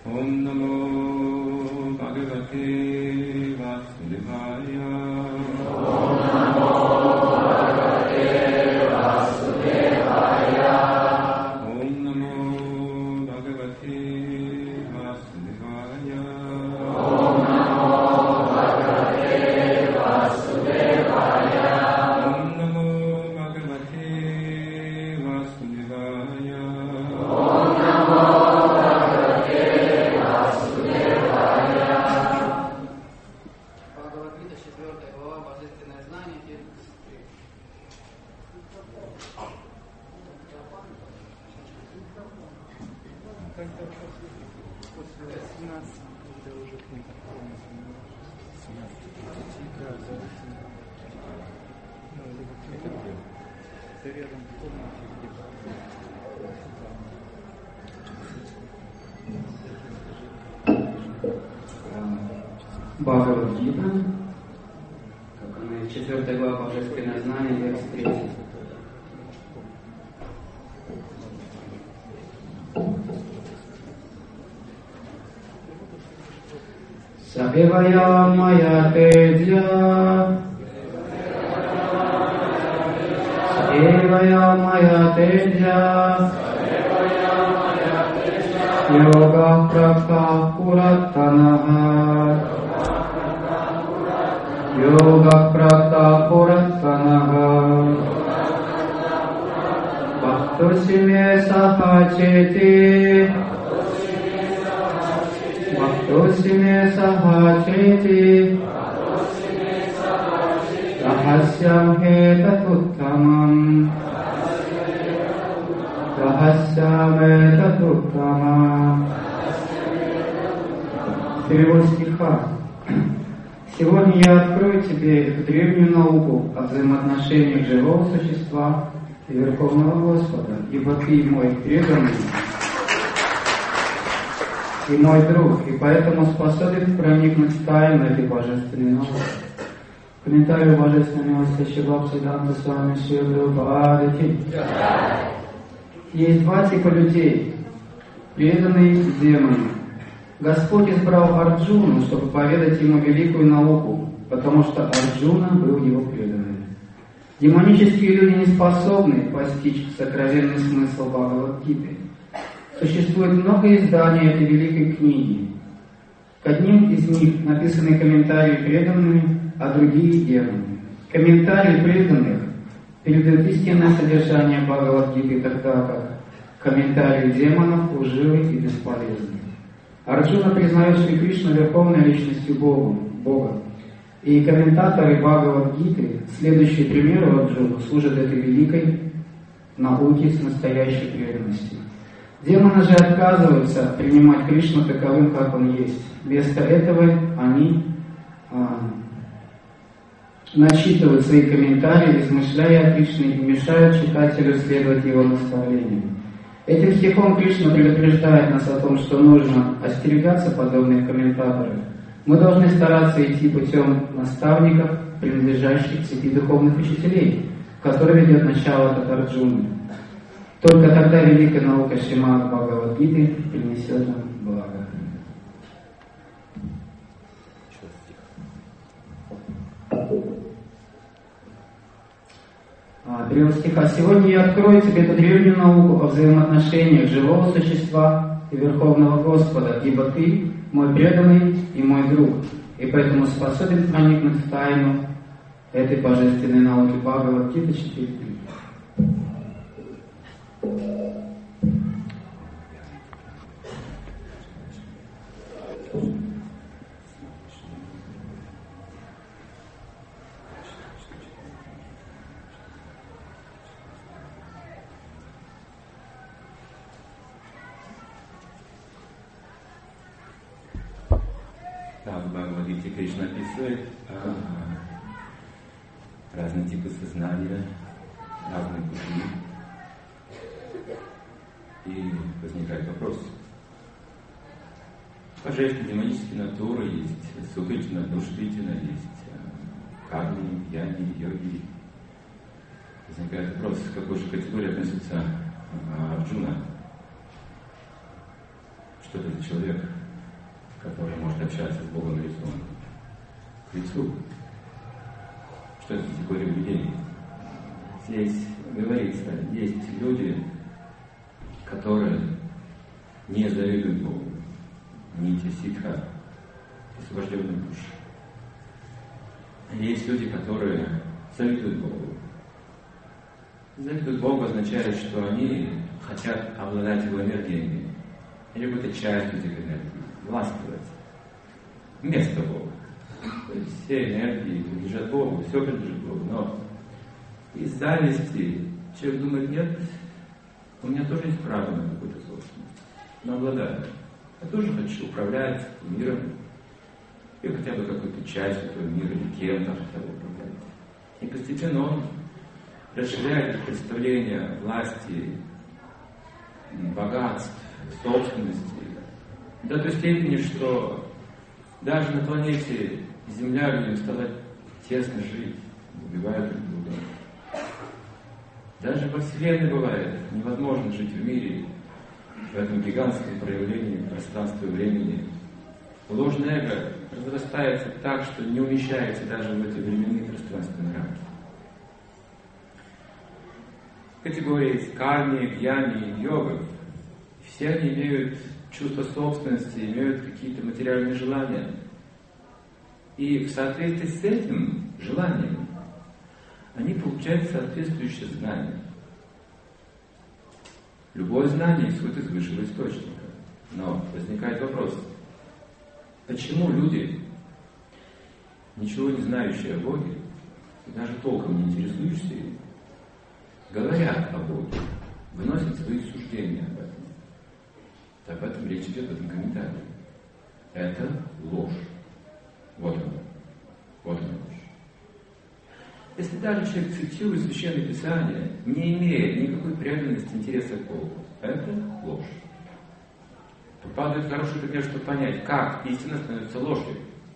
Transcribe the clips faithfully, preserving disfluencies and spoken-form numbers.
Om Namo Bhagavate Vasudevaya. Om Namo Bhagavate Vasudevaya. Om Namo Bhagavate Vasudevaya. Om Namo Bhagavate Vasudevaya. Om Namo Bhagavate Vasudevaya. Om Namo Бхагавад-гита, как она, четвертая глава Божественное знание, текст третий. Сабевая моя тедья, Сабевая моя тедья, Йога практа пуратанаха, Йога практа пуратанаха, Бхактосиме сахачети, Бхактосиме сахачети, Рахасям хетатуттамам, Рахасям хетатуттамам. Перевод стиха. Сегодня я открою тебе эту древнюю науку о взаимоотношениях живого существа и Верховного Господа, ибо ты мой преданный и мой друг, и поэтому способен проникнуть в тайну этой божественной науки. Комментарий божественной милости Шрила с вами Шрила. Есть два типа людей, преданные и демоны. Господь избрал Арджуну, чтобы поведать ему великую науку, потому что Арджуна был его преданным. Демонические люди не способны постичь сокровенный смысл Бхагавад-гиты. Существует много изданий этой великой книги. К одним из них написаны комментарии преданными, а другие демоны. Комментарии преданных передают истинное содержание Бхагавад-гиты, тогда как комментарии демонов лживы и бесполезны. Арджуна признает Шри Кришну верховной личностью Бога, Бога. И комментаторы Бхагавад-гиты, следующие примеры Арджуна, служат этой великой науке с настоящей преданностью. Демоны же отказываются принимать Кришну таковым, как он есть. Вместо этого они а, начитывают свои комментарии, размышляя о Кришне и мешают читателю следовать его наставлениям. Этим стихом Кришна предупреждает нас о том, что нужно остерегаться подобных комментаторов. Мы должны стараться идти путем наставников, принадлежащих к цепи духовных учителей, который ведет начало от Арджуны. Только тогда великая наука Шримад Бхагавад-гиты принесет нам благо. Перевод стиха. Сегодня я открою тебе эту древнюю науку о взаимоотношениях живого существа и Верховного Господа, ибо ты мой преданный и мой друг, и поэтому способен проникнуть в тайну этой божественной науки. Бхагавад-гита четыре три. В Бхагавад-гите Кришна описывает а, разные типы сознания, разные пути. И возникает вопрос. Божественные, демонические натуры есть, сукрична, душритина, есть карми, яни, йоги. Возникает вопрос, к какой же категории относится Арджуна. Что это за человек, который может общаться с Богом лицом к лицу? Что это за категория людей? Здесь говорится, есть люди, которые не завидуют Богу, нити ситха, освобожденные души. Есть люди, которые завидуют Богу. Завидуют Богу означает, что они хотят обладать Его энергиями, или какой-то частью этих энергий, властвовать вместо Бога. То есть все энергии принадлежат Богу, все принадлежит Богу, но из зависти человек думает, нет, у меня тоже есть право на какую-то собственность, но обладаю. Я тоже хочу управлять миром, или хотя бы какой-то частью этого мира, или кем-то хотя бы управлять. И постепенно он расширяет представление власти, богатств, собственности до той степени, что даже на планете Земля людям стало тесно жить, убивают друг друга. Даже во Вселенной бывает невозможно жить в мире, в этом гигантском проявлении пространства и времени. Ложное эго разрастается так, что не умещается даже в эти временные пространственные рамки. Категории карми, гьяни, йогов, все они имеют чувство собственности, имеют какие-то материальные желания. И в соответствии с этим желанием они получают соответствующее знание. Любое знание исходит из высшего источника. Но возникает вопрос, почему люди, ничего не знающие о Боге, и даже толком не интересующиеся им, говорят о Боге, выносят свои суждения об этом? Об этом речь идет в этом комментарии. Это ложь. Вот она. Вот она ложь. Если даже человек цитирует Священное Писание, не имея никакой преданности, интереса к Богу, это ложь. Попадает хороший пример, чтобы понять, как истина становится ложью.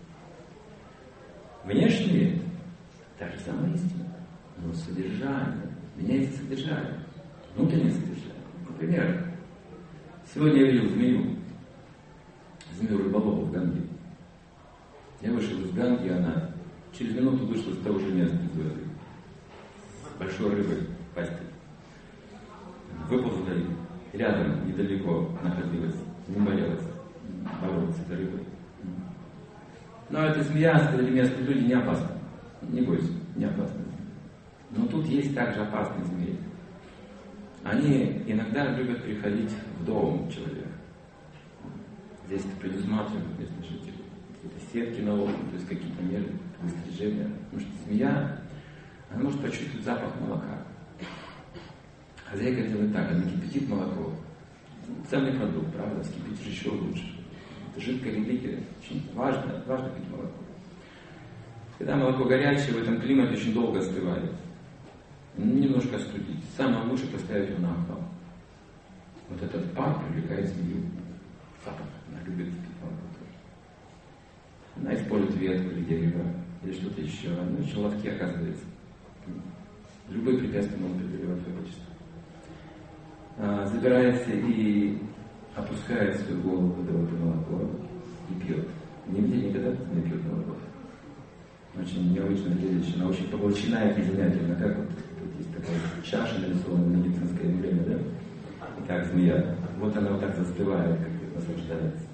Внешне та же самая истина, но содержание. Меняется содержание, внутреннее содержание. Например, сегодня я видел змею, змею рыболова в Ганге. Я вышел из Ганги, она через минуту вышла с того же места из воды. Большой рыбой в пасти. Выползла рядом, недалеко находилась, не боялась бороться с этой рыбой. Но эта змея, сказали местные люди, не опасна. Не бойся, не опасна. Но тут есть также опасные змеи. Они иногда любят приходить в дом человека. Здесь это предусматривают местные жители. Какие-то сетки на окна, то есть какие-то меры выстрижения. Потому что змея, она может почувствовать запах молока. Хозяйка делает так, она кипятит молоко. Ценный продукт, правда, вскипятишь еще лучше. Это жидкая религия, очень важно, важно пить молоко. Когда молоко горячее, в этом климате очень долго остывает. Немножко остудить. Самое лучшее поставить его на окно. Вот этот пар привлекает змею. Запах. Она любит пить молоко тоже. Она использует ветку или дерево, или что-то еще. Она очень ловки оказывается. Любые препятствия могут преодолевать свое отечество. А, забирается и опускает свою голову в это молоко и пьет. Нигде никогда не пьет молоко. Очень необычное зрелище. Она очень поглощена и занятельна. Как вот тут есть такая чаша нарисована в медицинское время, да? И как змея. Вот она вот так застывает, как наслаждается.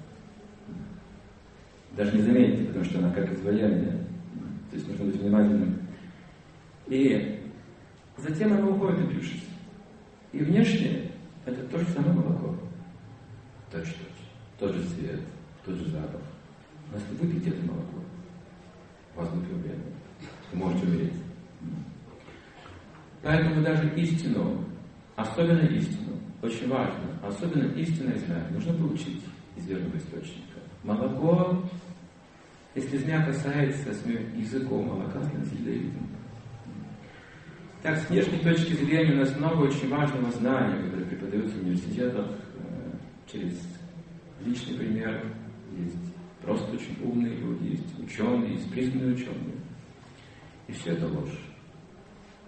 Даже не заметите, потому что она как изваяние. То есть нужно быть внимательным. И затем она уходит, напившись. И внешне это то же самое молоко. Точно. Тот же цвет, тот же запах. Но если выпить это молоко, у вас будет проблема. Вы можете умереть. Поэтому даже истину, особенно истину, очень важно, особенно истинное знание, нужно получить из верного источника. Молоко, если змея касается языком молока, становится ядовитым. Так, с внешней точки зрения у нас много очень важного знания, которое преподается в университетах, через личный пример. Есть просто очень умные люди, есть ученые, есть признанные ученые. И все это ложь.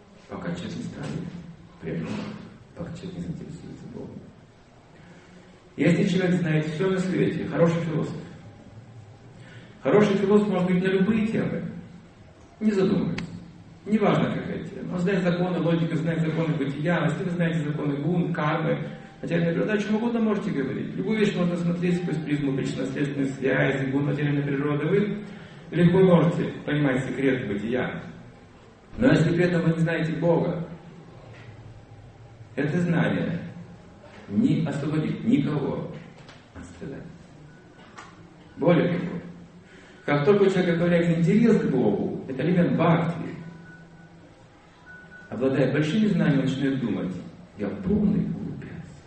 Пока человек не станет преданным, пока человек не заинтересуется Богом. Если человек знает все на свете, хороший философ. Хороший философ может быть на любые темы, не задумываясь. Неважно, какая тема. Он знает законы логики, знает законы бытия, если вы знаете законы гун, кармы, материальной природы, о чем угодно можете говорить. Любую вещь можно смотреть сквозь призму причинно-следственной связи, гун материальной природы. Вы легко можете понимать секреты бытия. Но если при этом вы не знаете Бога, это знание не освободит никого от страдания. Более того, как только у человека появляется интерес к Богу, это элемент бхакти, обладая большими знаниями, он начинает думать: я полный глупец.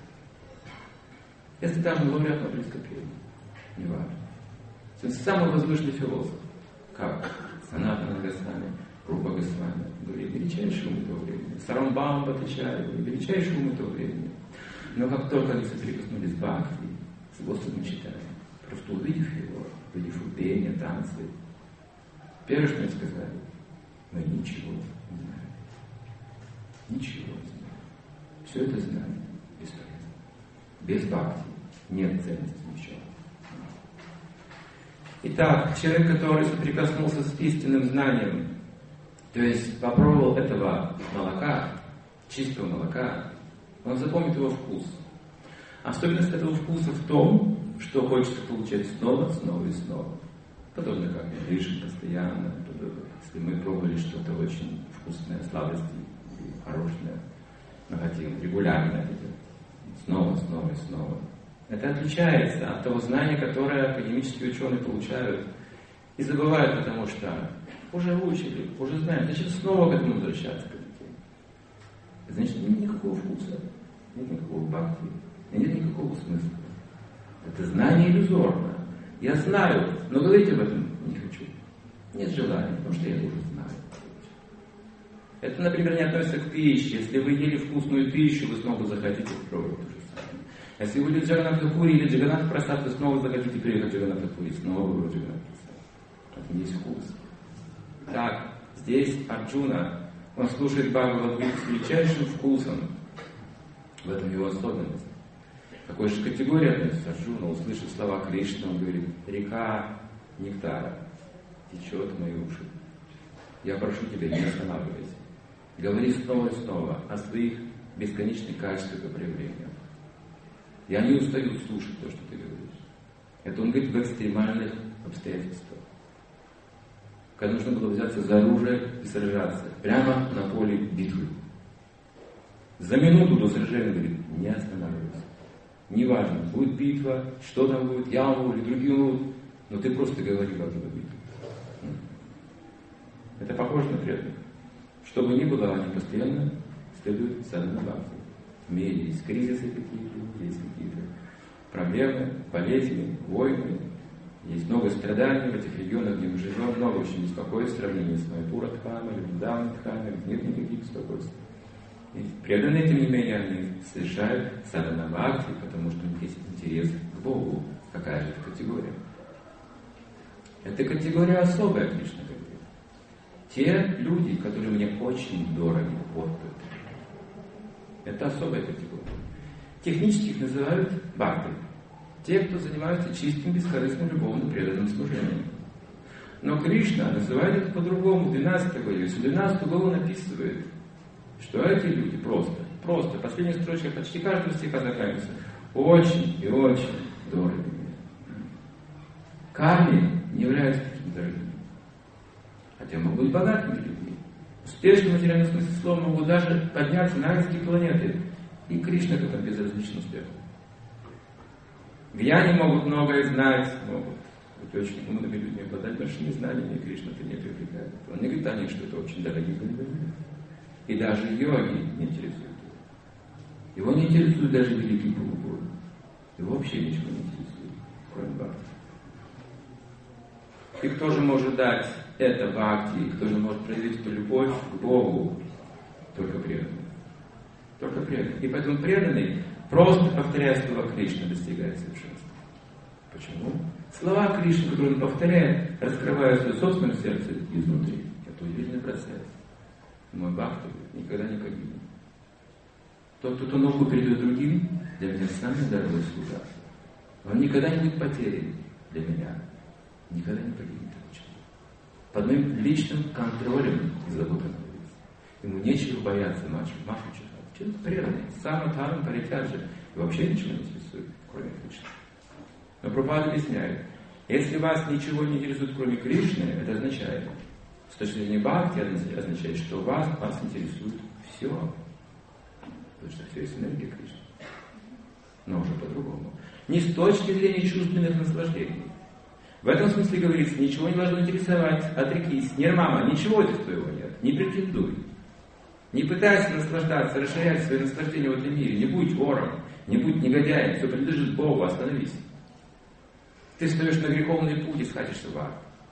Если даже лауреат Нобелевской премии, не важно. Он самый возвышенный философ, как Санатана Госвами, Рупа Госвами, говорит, величайший ум того времени. Сарамбам Бхаттачарья, величайший ум того времени. Но как только они соприкоснулись с бхакти, с Господом читанием, просто увидев его, увидев пение, танцы, первое, что они сказали: мы ничего не знаем. Ничего не знаем. Все это знание бесполезно. Без бхакти нет ценности ничего. Итак, человек, который соприкоснулся с истинным знанием, то есть попробовал этого молока, чистого молока, он запомнит его вкус. Особенность этого вкуса в том, что хочется получать снова, снова и снова. Подобно как мы дышим постоянно, подобно, если мы пробовали что-то очень вкусное, сладости, хорошее, мы хотим регулярно это делать. Снова, снова и снова. Это отличается от того знания, которое академические ученые получают и забывают, потому что уже выучили, уже знаем. Зачем снова к этому возвращаться? Значит, нет никакого вкуса, нет никакого бхакти, нет никакого смысла. Это знание иллюзорно. Я знаю, но говорить об этом не хочу. Нет желания, потому что я уже знаю. Это, например, не относится к пище. Если вы ели вкусную пищу, вы снова захотите пробовать то же самое. Если вы в Джаганнатха-пури или Джаганнатха-прасад, вы снова захотите приехать в Джаганнатха-пури, снова в Джаганнатха-прасад. Это есть вкус. Так, здесь Арджуна, он слушает Бхагавад-гиту с величайшим вкусом. В этом его особенность. К какой же категории относится Арджуна, услышав слова Кришны, он говорит: река нектара течет в мои уши. Я прошу тебя, не останавливайся. Говори снова и снова о своих бесконечных качествах и проявлениях. Я не устаю слушать то, что ты говоришь. Это он говорит в экстремальных обстоятельствах. Когда нужно было взяться за оружие и сражаться, прямо на поле битвы. За минуту до сражения говорит: не останавливайся. Неважно, будет битва, что там будет, я умру или другие умрут, но ты просто говори об этой битве. Это похоже на преданных. Что бы ни было, они постоянно следуют садхана бхакти. В мире есть кризисы какие-то, есть какие-то проблемы, болезни, войны. Есть много страданий в этих регионах, где мы живем, много очень беспокойств в сравнении с Майпура-дхамой, или Вриндаван-дхамой, нет никаких беспокойств. И преданные, тем не менее, они совершают садхана бхакти, потому что у них есть интерес к Богу. Какая же это категория? Это категория особая, Кришна говорит. Те люди, которые мне очень дороги, вот это. Это особая категория. Технически их называют бхакти. Те, кто занимаются чистым, бескорыстным, любовным, преданным служением. Но Кришна называет это по-другому. В двенадцатой главе. В двенадцатой главе он описывает, что эти люди просто, просто, последняя строчка почти каждого стиха заканчивается: очень и очень дороги мне. Карми не являются такими дорогими. Хотя могут быть богатыми людьми. Успешным в материальном смысле слова могут даже подняться на райские планеты. И Кришна к этому безразличен успеху. Гьяни могут многое знать, могут быть очень умными людьми, обладать большими знаниями, и Кришна это не привлекает. Он не говорит о них, что это очень дорогие люди. И даже йоги не интересуют его. Его не интересует даже великий Богу. Его вообще ничего не интересует, кроме бхакти. И кто же может дать это бхакти, кто же может проявить эту любовь к Богу? Только преданный. Только преданный. И поэтому преданный, просто повторяя слова Кришны, достигает совершенства. Почему? Слова Кришны, которые он повторяет, раскрывают свое собственное сердце изнутри. Это удивительный процесс. Мой бхакти никогда не погибнет. Тот, кто науку передает другим, для меня самый дорогой слуга. Он никогда не будет потерян для меня. Никогда не погибнет. Под моим личным контролем и заботой находится. Ему нечего бояться Машу читать. Человек преданный, сам там полетят же. И вообще ничего не интересует, кроме Кришны. Но Прабхупада объясняет, если вас ничего не интересует, кроме Кришны, это означает, с точки зрения бхакти, означает, что вас, вас интересует все. Потому что все есть энергия Кришны. Но уже по-другому. Не с точки зрения чувственных наслаждений. В этом смысле говорится, ничего не должно интересовать, отрекись, нирмама, ничего здесь твоего нет, не претендуй. Не пытайся наслаждаться, расширять свои наслаждения в этом мире, не будь вором, не будь негодяем, все принадлежит Богу, остановись. Ты встаешь на греховный путь и сходишься в ад.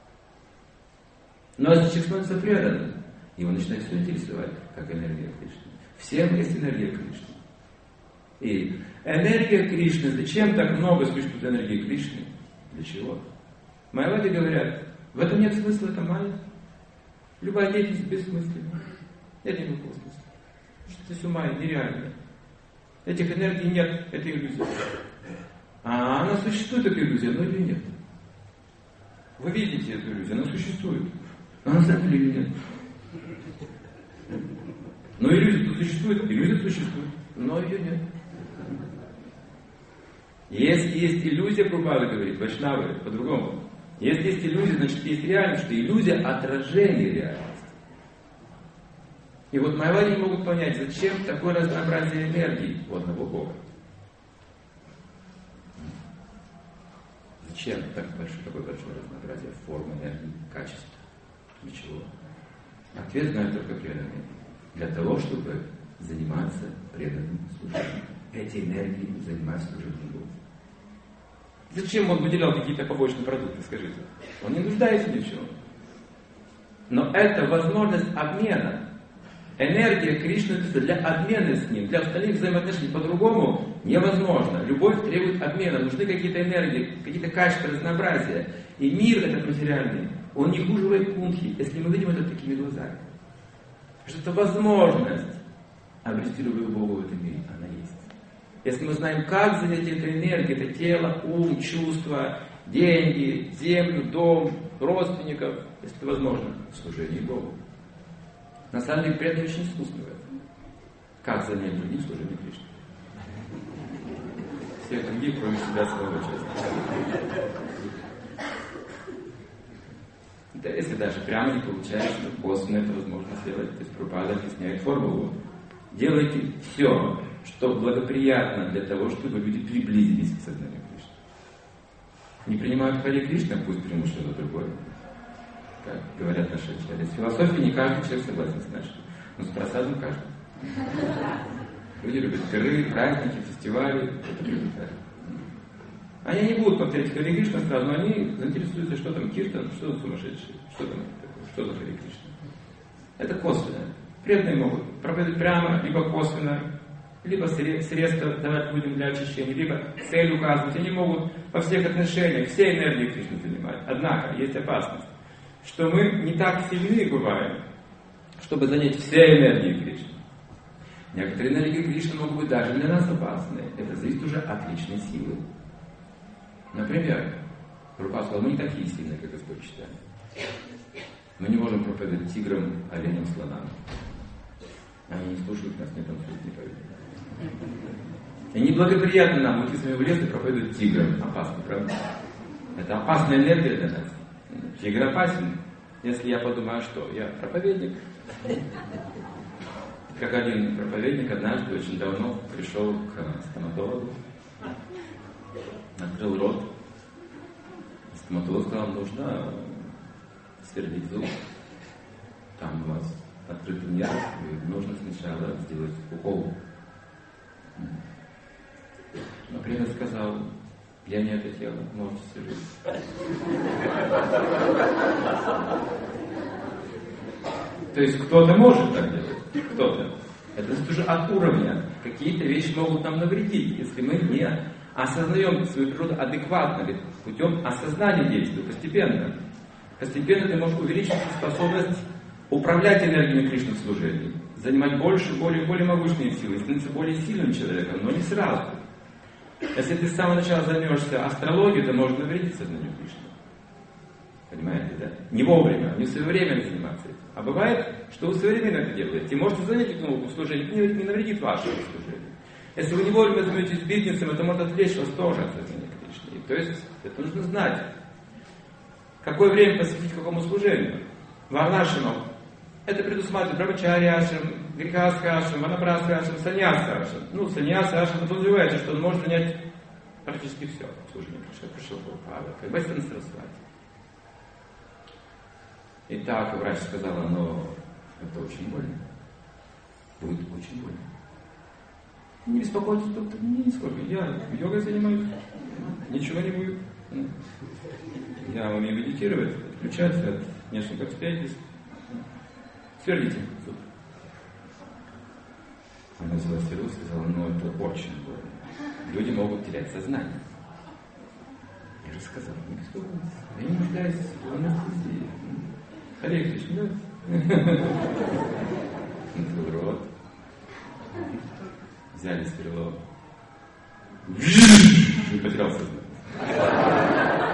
Но если человек становится преданным, его начинает все интересовать, как энергия Кришны. Всем есть энергия Кришны. И энергия Кришны, зачем так много существует энергии Кришны? Для чего? Майявади говорят, в этом нет смысла, это майя. Любая деятельность бессмысленна. Нет никакого смысла. Что это все майя, нереально. Этих энергий нет, это иллюзия. А она существует, эта иллюзия, но ее нет. Вы видите эту иллюзию, она существует. Но на самом деле ее нет. Но иллюзия-то существует, иллюзия существует, но ее нет. Если есть иллюзия, Прабхупада говорит, вайшнавы, по-другому. Если есть иллюзия, значит есть реальность, что иллюзия отражение реальности. И вот майявади не могут понять, зачем такое разнообразие энергии у одного Бога. Зачем так большое, такое большое разнообразие форм, энергии, качеств? Для чего? Ответ знают только преданные. Для того, чтобы заниматься преданным служением. Эти энергии занимаются служением Богу. Зачем он выделял какие-то побочные продукты, скажите? Он не нуждается ни в чем. Но это возможность обмена. Энергия Кришны для обмена с ним. Для остальных взаимоотношений по-другому невозможно. Любовь требует обмена. Нужны какие-то энергии, какие-то качества разнообразия. И мир этот материальный, он не хуже вайкунтхи, если мы видим это такими глазами. Что это возможность обрести любовь к Богу в этом мире. Она есть. Если мы знаем, как занять эту энергию, это тело, ум, чувства, деньги, землю, дом, родственников, если это возможно, в служении Богу. На самом деле, преданные очень искусны в этом. Как занять других в служении Кришне? Всех других, кроме себя самого, честно. Да, если даже прямо не получается, то косвенно это возможно сделать. То есть Прабхупада объясняет формулу. Делайте все, что благоприятно для того, чтобы люди приблизились к сознанию Кришны. Не принимают Харе Кришна, пусть примут что-то другое. Как говорят наши учителя. С философией не каждый человек согласен с нашей. Но с просадом каждый. Люди любят пиры, праздники, фестивали. Это привлекает. Они не будут повторять Харе Кришна сразу, но они заинтересуются, что там Киртан, что за сумасшедший, что там такое, что за Харе Кришна. Это косвенно. Преданные могут проповедовать прямо, либо косвенно, либо средства давать людям для очищения, либо цель указывать. Они могут во всех отношениях, все энергии Кришны занимать. Однако есть опасность, что мы не так сильны бываем, чтобы занять все энергии Кришны. Некоторые энергии Кришны могут быть даже для нас опасны. Это зависит уже от личной силы. Например, Прабхупада сказал, мы не такие сильные, как Господь считает. Мы не можем проповедовать тиграм, оленям, слонам. Они не слушают нас, не танцуют, не поют. И неблагоприятно нам уйти с вами в лес и проповедовать тиграм. Опасно, правда? Это опасная энергия для нас. Тигр опасен, если я подумаю, что я проповедник. Как один проповедник однажды очень давно пришел к стоматологу, открыл рот. Стоматолог сказал, нужно сверлить зуб. Там у вас открытый нерв, и нужно сначала сделать укол. Но преданный сказал, я не это тело, можете сверлить. То есть кто-то может так делать, кто-то. Это уже от уровня. Какие-то вещи могут нам навредить, если мы не осознаем свою природу адекватно, путем осознания действия, постепенно. Постепенно ты можешь увеличить способность управлять энергией Кришны в служении. занимать больше, более, более могущественные силы, становиться более сильным человеком, но не сразу. Если ты с самого начала займешься астрологией, то можно навредить сознанию Кришны. Понимаете, да? Не вовремя, не своевременно заниматься этим. А бывает, что вы своевременно это делаете. И можете заметить науку служения, это не навредит вашему служению. Если вы не вовремя займетесь бизнесом, это может отвлечь вас тоже от сознания Кришны. То есть, это нужно знать. Какое время посвятить какому служению? Варнашему. Это предусматривает брамачарьяшем, грехастхашем, ванапрастхашем, саньясхашем. Ну, саньясхашем подразумевается, что он может занять практически все служение Кришны. Пришел Прабхупада, как бы это Сарасвати. И так врач сказала, но это очень больно. Будет очень больно. Не беспокойтесь, доктор, не нисколько. Я йогой занимаюсь, ничего не будет. Я умею медитировать, отключаться от внешних обстоятельств. Сверните зуб. Она взяла сверу и сказала, ну это очень больно. Люди могут терять сознание. Я же сказал, не беспокойтесь. Я не нуждаюсь в анестезии. Харе Кришна. Открыл рот. Взяли сверло. И потерял сознание.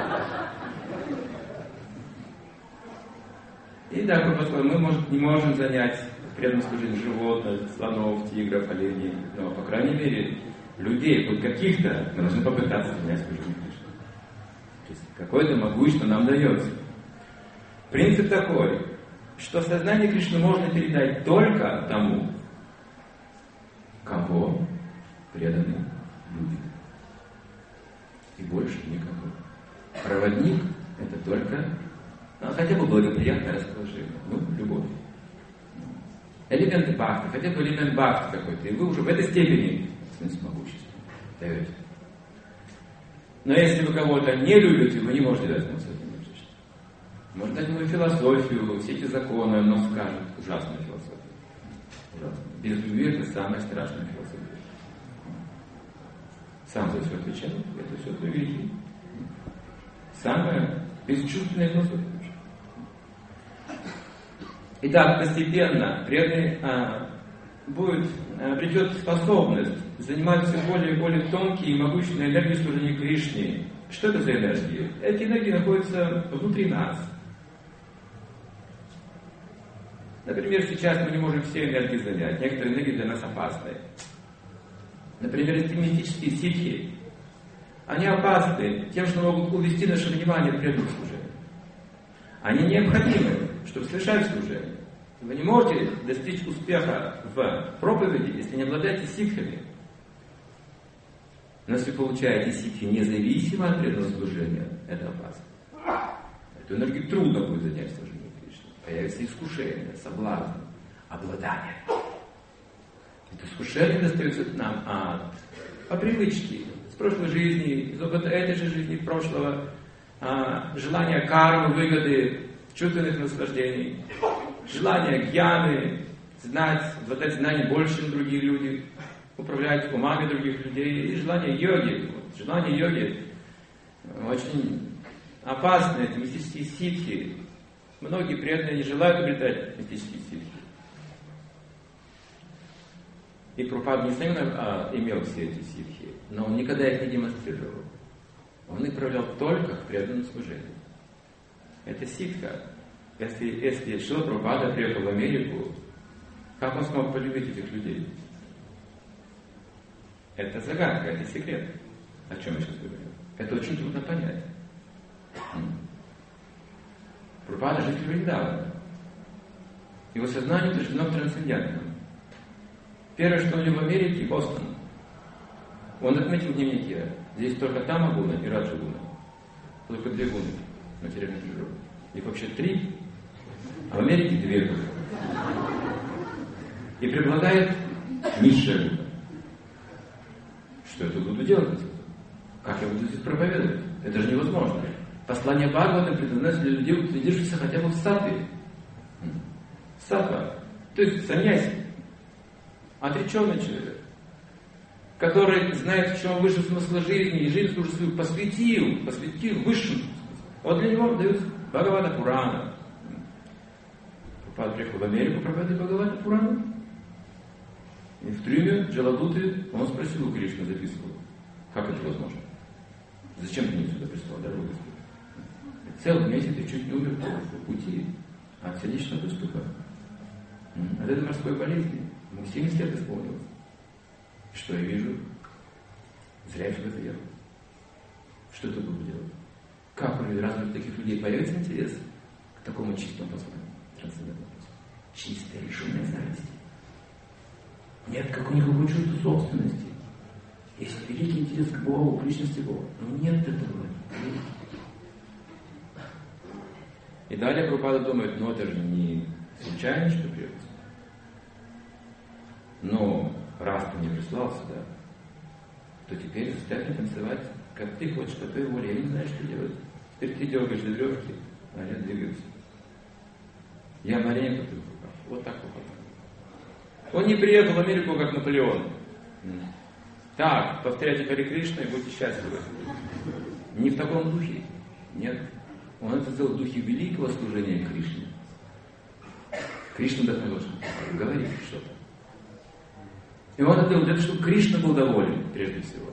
И да, мы может, не можем занять преданным служением животных, слонов, тигров, оленей, но, по крайней мере, людей, хоть каких-то, мы должны попытаться занять служение Кришны. То есть какое-то могущество нам дается. Принцип такой, что сознание Кришны можно передать только тому, кого преданы люди. И больше никого. Проводник — это только ну, хотя бы благоприятное расположение, ну, любовь. Элементы бхакти, хотя бы элемент бхакти какой-то, и вы уже в этой степени с могуществом даете. Но если вы кого-то не любите, вы не можете дать ему сознание Кришны. Можно дать ему философию, все эти законы, он нам скажет. Ужасная философия. Ужасная. Без любви это самая страшная философия. Сам за все отвечает, это все твои грехи. Самая бесчувственная философия. Итак, постепенно преданный а, будет, а, придет способность занимать все более и более тонкие и могущественные энергии служения Кришне. Что это за энергии? Эти энергии находятся внутри нас. Например, сейчас мы не можем все энергии занять. Некоторые энергии для нас опасны. Например, эти мистические ситхи. Они опасны тем, что могут увести наше внимание от преданного служения. Они необходимы, чтобы совершать служение. Вы не можете достичь успеха в проповеди, если не обладаете ситхами. Но если получаете ситхи независимо от преданного служения, это опасно. Эту энергию трудно будет занять служение Кришне. Появится искушение, соблазн, обладание. Это искушение достается нам от по привычке, с прошлой жизни, из опыта этой же жизни, прошлого, а, желания кармы, выгоды, чувственных наслаждений, желание гьяны, знать, обладать знанием больше, чем другие люди, управлять умами других людей, и желание йоги. Вот, желание йоги очень опасны, это мистические ситхи. Многие преданные не желают обретать мистические ситхи. И Прабхупада не сам а, имел все эти ситхи, но он никогда их не демонстрировал. Он их проявлял только в преданном служении. Это ситха. Если, если Шрила Прабхупада приехал в Америку, как он смог полюбить этих людей? Это загадка, это секрет. О чем я сейчас говорю? Это очень трудно понять. Прабхупада житель Вриндавана. Его сознание утверждено в трансцендентном. Первое, что у него в Америке, Бостон. Он отметил в дневнике. Здесь только Тама гуна и Раджа гуна. Только две гуны материальной природы. Их вообще три, а в Америке две гуны. И преобладает низшая гуна. Что я тут буду делать? Как я буду здесь проповедовать? Это же невозможно. Послание Бхагавата предназначено для людей, утвердившихся хотя бы в саттве. Саттва. То есть саньяси. Отреченный человек, который знает, в чем высший смысл жизни, и жизнь служит свою посвятил, посвятил высшему смыслу. Вот для него дают Бхагавата Пурана. Прабхупада приехал в Америку проповедовать Бхагавата Пурану. И в трюме Джаладуты, он спросил у Кришны, записывал, как это возможно? Зачем ты меня сюда прислал, дорогой Господь? Целый месяц я чуть не умер по пути от сердечного приступа. От этой морской болезни. Ему семьдесят лет исполнилось. Что я вижу? Зря я сюда заехал. Что ты буду делать? Как разве у таких людей появится интерес к такому чистому посланию, трансцендентному посланию? Чистое, лишенное зависти. Нет какой-никакой чувства собственности. Есть великий интерес к Богу, к личности Бога. Но нет этого. И далее Прабхупада думает, ну это же не случайно, что приехал. Но раз ты мне прислал сюда, то теперь заставь меня танцевать, как ты хочешь, по твоей воле. Я не знаю, что делать. Теперь ты дергаешь за веревки, а я двигаюсь. Я маленько ты руках. Вот так вот. Он не приехал в Америку, как Наполеон. Так, повторяйте Харе Кришна и будьте счастливы. Не в таком духе. Нет. Он это сделал в духе великого служения Кришне. Кришна вдохновил, что говорит что-то. И он это делал для того, чтобы Кришна был доволен, прежде всего.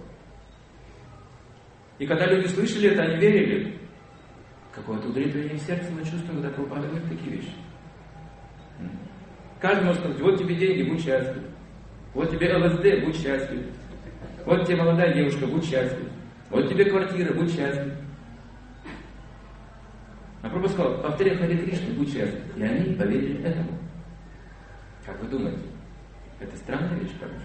И когда люди слышали это, они верили. Какое-то удовлетворение в сердце мы чувствуем, когда Прабхупада говорит такие вещи. Каждый может сказать, вот тебе деньги, будь счастлив. Вот тебе эл эс дэ, будь счастлив. Вот тебе молодая девушка, будь счастлив. Вот тебе квартира, будь счастлив. А Прабхупада сказал, повторяй Харе Кришна, будь счастлив. И они поверили этому. Как вы думаете? Это странная вещь, правда?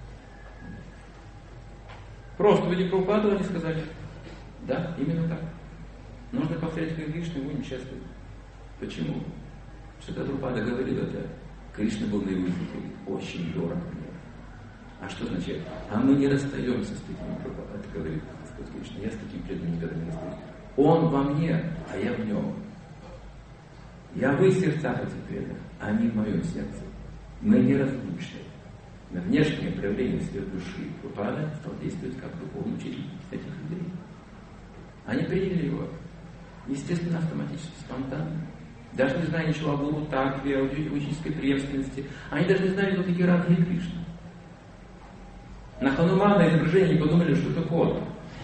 Просто люди Прабхупаду они сказали, да, именно так. Нужно повторять Харе Кришна, и будем счастливы. Почему? Что когда Прабхупада говорил это, Кришна был на его языке очень дорог мне. А что значит? А мы не расстаемся с такими Прабхупадой, это говорит Господь Кришна. Я с таким преданным никогда не расстаюсь. Он во мне, а я в нем. Я в их сердцах этих преданных, а они в моем сердце. Мы неразлучны. На внешнее проявление свет души Прабхупада стал действовать как духовный учитель этих людей. Они приняли его. Естественно, автоматически, спонтанно. Даже не зная ничего о Гуру Такве, о ученической преемственности. Они даже не знали, кто такие Радха и Кришна. На Ханумана изображение подумали, что это кот.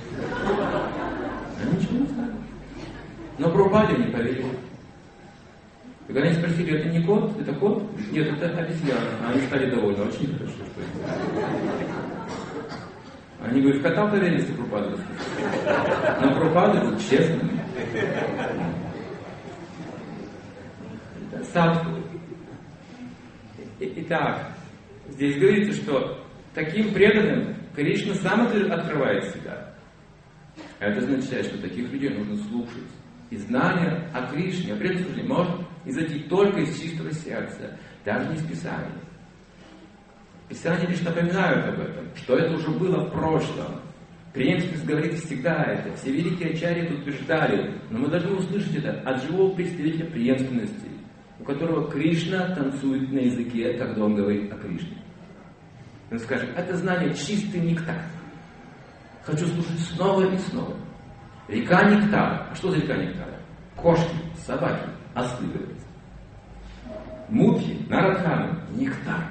Они ничего не знали. Но Прабхупаде не поверили. И когда они спросили, это не кот, это кот? Нет, это обезьяна. А они стали довольны, очень хорошо, что это. Они говорят, в кота поверили, если Прабхупада рассказал. Но Прабхупада был честным. Садху. Итак, здесь говорится, что таким преданным Кришна сам открывает себя. Это означает, что таких людей нужно слушать. И знание о Кришне, о преданном служении может изойти только из чистого сердца, даже не из Писания. Писания лишь напоминают об этом, что это уже было в прошлом. Преемственность говорит всегда это. Все великие ачарьи это утверждали. Но мы должны услышать это от живого представителя преемственности, у которого Кришна танцует на языке, когда он говорит о Кришне. Он скажет, это знание чистый нектар. Хочу слушать снова и снова. Река нектара. А что за река нектара? Кошки, собаки, ослы, говорится. Мудхи, нарадханы, нектар.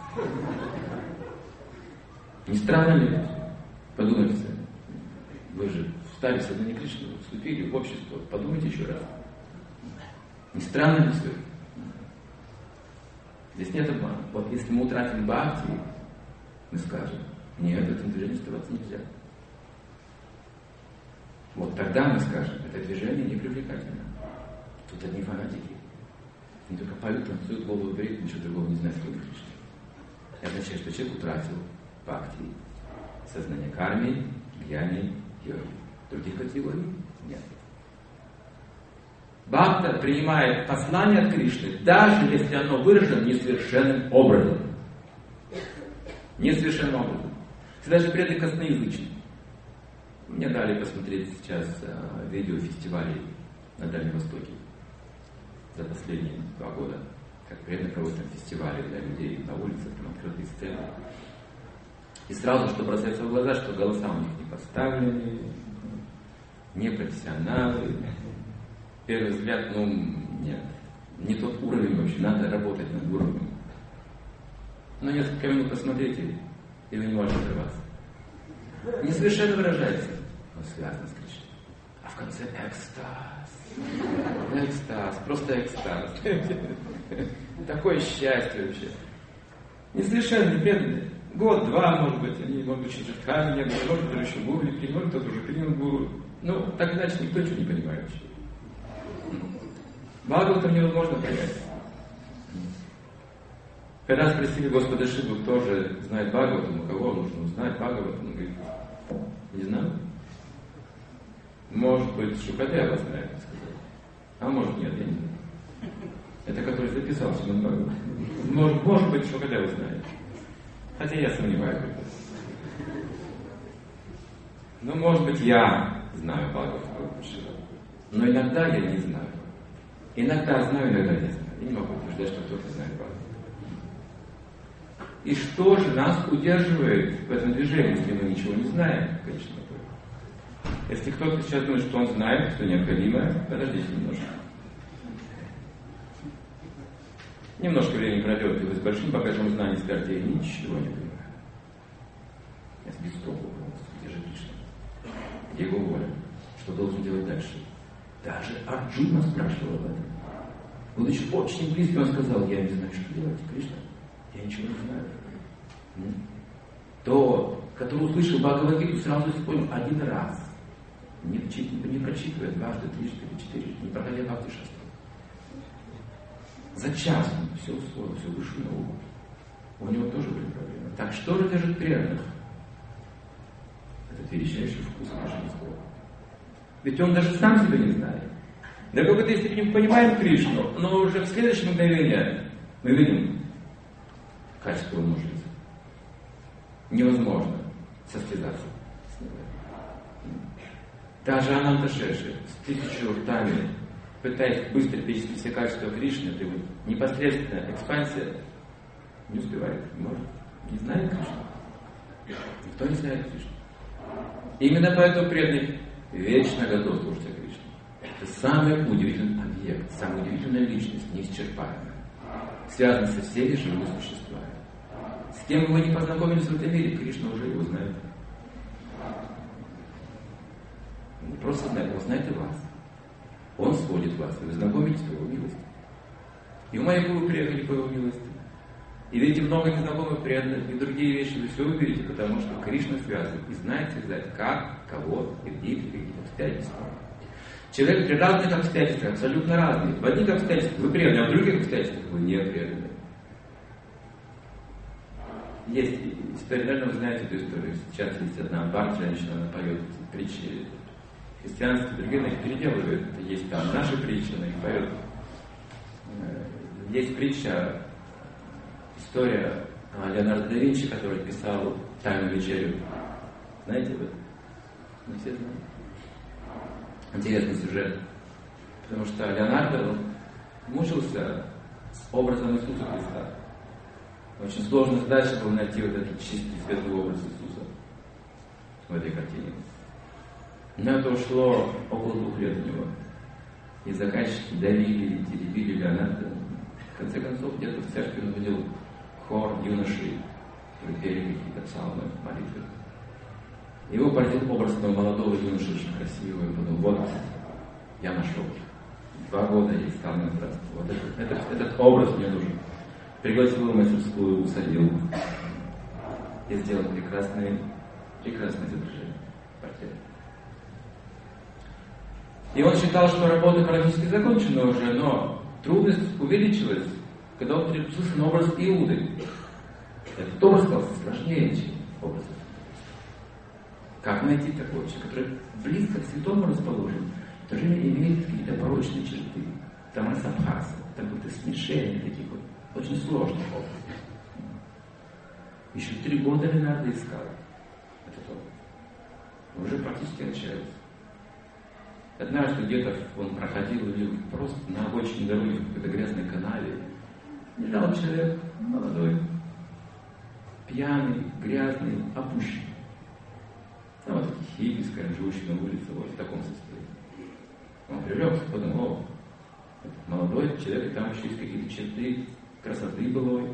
Не странно ли? Подумайте сами. Вы же встали с одной Кришны, вступили в общество. Подумайте еще раз. Не странно ли все это? Здесь нет обмана. Вот если мы утратим бхакти, мы скажем, нет, этим движением оставаться нельзя. Вот тогда мы скажем, это движение не привлекательно. Тут одни фанатики. Они только поют, танцуют, голову бреют, ничего другого не знают, кроме Кришны. Это означает, что человек утратил бхакти, сознание карми, гьяни, йоги. Других категорий нет. Бхакта принимает послание от Кришны, даже если оно выражено несовершенным образом. Несовершенным образом. Даже преданный косноязычный. Мне дали посмотреть сейчас э, видео фестивалей на Дальнем Востоке за последние два года. Как преданно проводят там фестивали для людей на улицах, там открытые сцены. И сразу, что бросается в глаза, что голоса у них не поставлены, не профессионалы. Первый взгляд, ну, нет, не тот уровень вообще, надо работать над уровнем. Но несколько минут посмотрите, и вы не можете отрываться. Не совершенно выражается, но связано с Кришной. А в конце экстаз. Экстаз, просто экстаз. Такое счастье вообще. Не совершенно не преданные. Год, два, может быть, они, может быть, еще в храме не были, может быть, еще гуру не принял, кто-то уже принял гуру. Ну, так иначе никто ничего не понимает вообще. Бхагаватам невозможно понять. Когда спросили Господа Шиву, кто же знает Бхагаватам, у кого нужно узнать Бхагаватам, он говорит, не знаю. Может быть, Шукадева знает, сказал. А может нет, я не знаю. Это который записался на Бхагаватам. Может, может быть, Шукадева знает. Хотя я сомневаюсь. Ну, может быть, я знаю Бхагаватам. Но иногда я не знаю. Иногда знаю, иногда не знаю. Я не могу утверждать, что кто-то знает Бхагаватам. И что же нас удерживает в этом движении, если мы ничего не знаем, конечно. Если кто-то сейчас думает, что он знает, что необходимо, подождите немножко. Немножко времени пройдет, и вы с большим багажом знаний скажете, я ничего не понимаю. Я с бестолку полностью, где же Кришна? Где его воля? Что должен делать дальше? Даже Арджуна спрашивал об этом. Будучи очень близко, он сказал, я не знаю, что делать, Кришна. Я ничего не знаю. То, который услышал Бхагавад-гиту, сразу понял один раз. Не, не прочитывая дважды, трижды или четырежды, не проходя бхакти-шастру. За час он все усвоил, всю высшую науку. У него тоже были проблемы. Так что же держит преданных? Это величайший вкус божества. Ведь он даже сам себя не знает. До какой-то степени мы понимаем Кришну, но уже в следующем мгновении мы видим качество мужа. Невозможно состязаться с ним. Даже Ананта Шеши с тысячу ртами, пытаясь быстро перечислить все качества Кришны, это вот непосредственная экспансия, не успевает, не может, не знает Кришну. Никто не знает Кришну. Именно поэтому преданный вечно готов служить Кришне. Это самый удивительный объект, самая удивительная личность, неисчерпаемая, связанная со всеми живыми существами. С кем вы не познакомились в этом мире, Кришна уже его знает. Он просто знает, он знает и вас. Он сводит вас, и вы знакомитесь по его милости. И в моей гуру приехали по его милости. И видите много незнакомых преданных, и другие вещи вы все увидите, потому что Кришна связан и знает всегда, как, кого, и где, и в каких обстоятельствах. Человек при разных обстоятельствах, абсолютно разный. В одних обстоятельствах вы преданны, а в других обстоятельствах вы не преданны. Есть история, наверное, вы знаете эту историю. Сейчас есть одна бар, женщина, она поет притчи христианские, другие она их переделывает. Есть там наши притчи, она их поет. Есть притча, история Леонардо да Винчи, который писал «Тайную вечерю». Знаете вы? Не все знают. Интересный сюжет. Потому что Леонардо он мучился с образом Иисуса Христа. Очень сложная задача была найти вот этот чистый, светлый образ Иисуса в этой картине. На это ушло около двух лет у него. И заказчики давили, теребили Леонардо. В конце концов, где-то в церкви он увидел хор юношей, которые пели какие-то псалмы, молитвы. Его поразил образ этого молодого юноши, очень красивого. Он подумал, вот, я нашел. Два года я искал на здравствуй. Вот этот, этот, этот образ мне нужен. Пригласил его в мастерскую, усадил и сделал прекрасное, прекрасное изображение, портрет. И он считал, что работа практически закончена уже, но трудность увеличилась, когда он переключился на образ Иуды. Этот образ стал сложнее, чем образ. Как найти такого человека, который близко к святому расположен, в то же время имеет какие-то порочные черты, тамасабхаса, там какое-то смешение таких вот очень сложных образов. Еще три года Леонардо искал этот образ. Уже практически отчаялся. Однажды где-то он проходил или просто на обочине дороги в какой-то грязной канаве. Лежал человек молодой, пьяный, грязный, опущенный. Там вот такие хиппи, живущие на улице, вот в таком состоянии. Он привлекся, подумал, о, молодой человек, там еще есть какие-то черты красоты былой,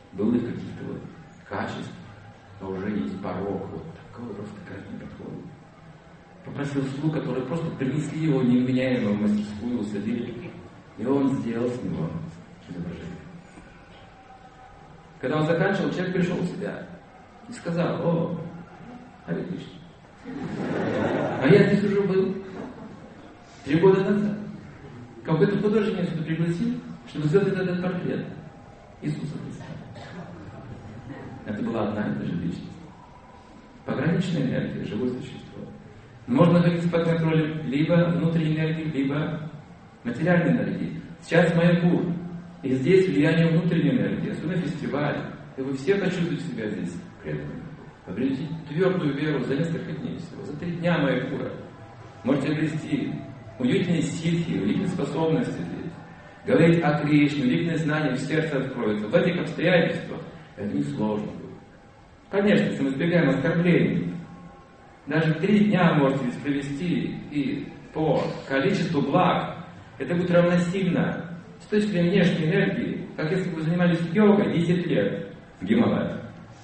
былых каких-то вот качеств, но уже есть порог вот такого просто как не подходит. Попросил слуг, которые просто принесли его невменяемую в мастерскую, усадили, и он сделал с него изображение. Когда он заканчивал, человек пришел в себя и сказал: о, Харе Кришна, а я здесь уже был три года назад. Какой-то художник меня сюда пригласил, чтобы сделать этот портрет Иисуса Христа. Это была одна и та же личность. Пограничная энергия, живое существо. Можно находиться под контролем либо внутренней энергии, либо материальной энергии. Сейчас Майяпур, и здесь влияние внутренней энергии, особенно фестиваль, и вы все почувствуете себя здесь преданными. Обретите твердую веру за несколько дней всего, за три дня Майяпура. Можете обрести удивительные ситхи, удивительные способности здесь. Говорить о Кришне, удивительные знания в сердце откроются. В этих обстоятельствах это несложно будет. Конечно, если мы избегаем оскорблений, даже три дня можете здесь провести, и по количеству благ это будет равносильно с точки зрения внешней энергии, как если бы вы занимались йогой десять лет в Гималаях.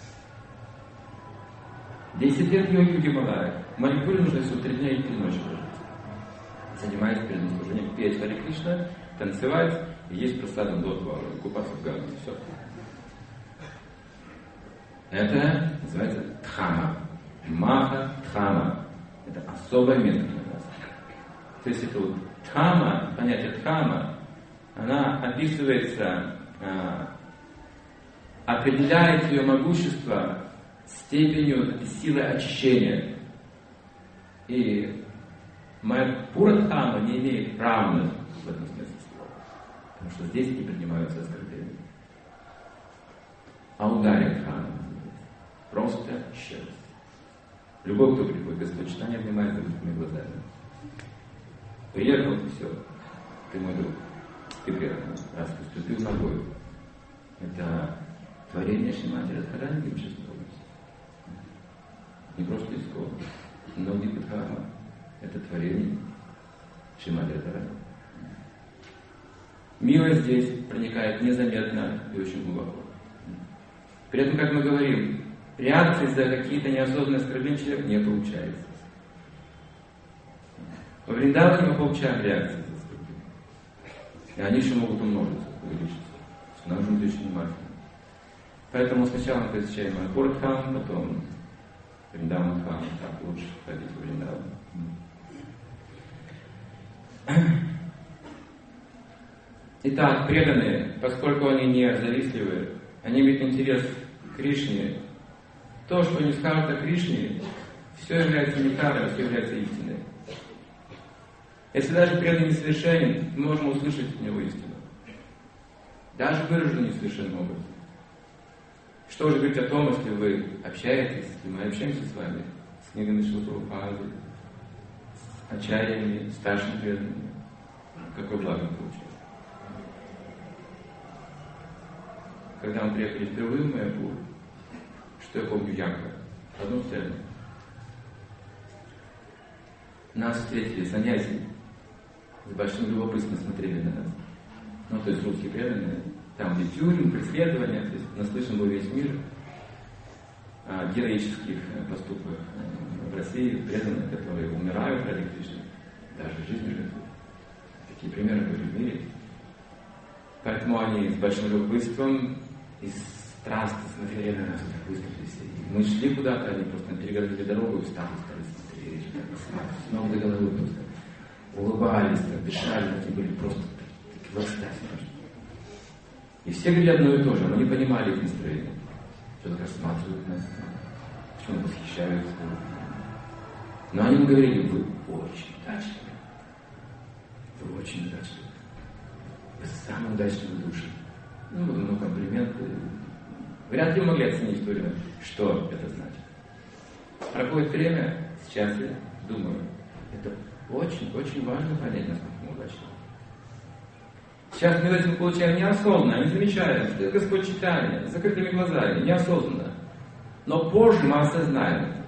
десять лет йоги в Гималаях. В Майяпуре нужно всего три дня и три ночи прожить. Занимаясь перед служением, петь Харе Кришна, танцевать и есть просадом до отвала, купаться в Ганге. Все. Это называется Дхама. Маха Дхама. Это особое место для нас. То есть это вот Дхама, понятие Дхама, она описывается, а, определяет ее могущество степенью силы очищения. И Майяпура Дхама не имеет равных в этом смысле слова. Потому что здесь не принимаются оскорбления. Аударья Дхама. Просто щедрость. Любой, кто приходит, Господь читание внимает закрытыми глазами. Приехал, все. Ты мой друг. Ты приехал. Раз ты ступил ногой. Это творение Шримати Радхарани Вимшестровича. Не просто искон. Но Дипадхарма. Это творение Шримати Радхарани. Милость здесь проникает незаметно и очень глубоко. При этом, как мы говорим, реакции за какие-то неосознанные оскорбления человек не получается. Во Вриндаване мы получаем реакции за оскорбления. И они еще могут умножиться, увеличиться. Нам нужно быть очень внимательны. Поэтому сначала мы посещаем Майяпур Дхам, потом Вриндаван Дхам, так лучше ходить в Вриндаван. Итак, преданные, поскольку они не завистливы, они имеют интерес к Кришне. То, что они скажут о Кришне, все является нектаром, все является истиной. Если даже преданный несовершенен, мы можем услышать от него истину. Даже выраженную несовершенным образом. Что же говорить о том, если вы общаетесь, если мы общаемся с вами, с книгами Шрила Прабхупады, с ачарьями, старшими преданными, какое благо мы получаем. Когда мы приехали впервые в Майяпур, что я помню ярко? Одну сцену. Нас встретили саньяси, с большим любопытством смотрели на нас. Ну, то есть русские преданные, там где тюрьмы, преследования, то есть наслышан был весь мир о героических поступках в России, преданных, которые умирают ради Кришны, даже жизнь жертвуют. Такие примеры были в мире. Поэтому они с большим любопытством и страстно смотрели на нас, выступились. Мы шли куда-то, они просто перегородили дорогу и встали, стали смотреть, с ног до головы просто улыбались, так, дышали, такие были просто в экстазе. И все говорили одно и то же, но не понимали их настроение. Что-то рассматривают нас, почему восхищаются. Но они говорили: вы очень удачливы. Вы очень удачливы. Вы самые удачливые души. Ну, вот, ну, комплименты. Вряд ли вы могли оценить историю, что это значит. Проходит время, сейчас я думаю, это очень-очень важно понять, насколько мы удачливы. Сейчас мы этим получаем неосознанно, не замечаем, что это Господь читание, с закрытыми глазами, неосознанно. Но позже мы осознаем это.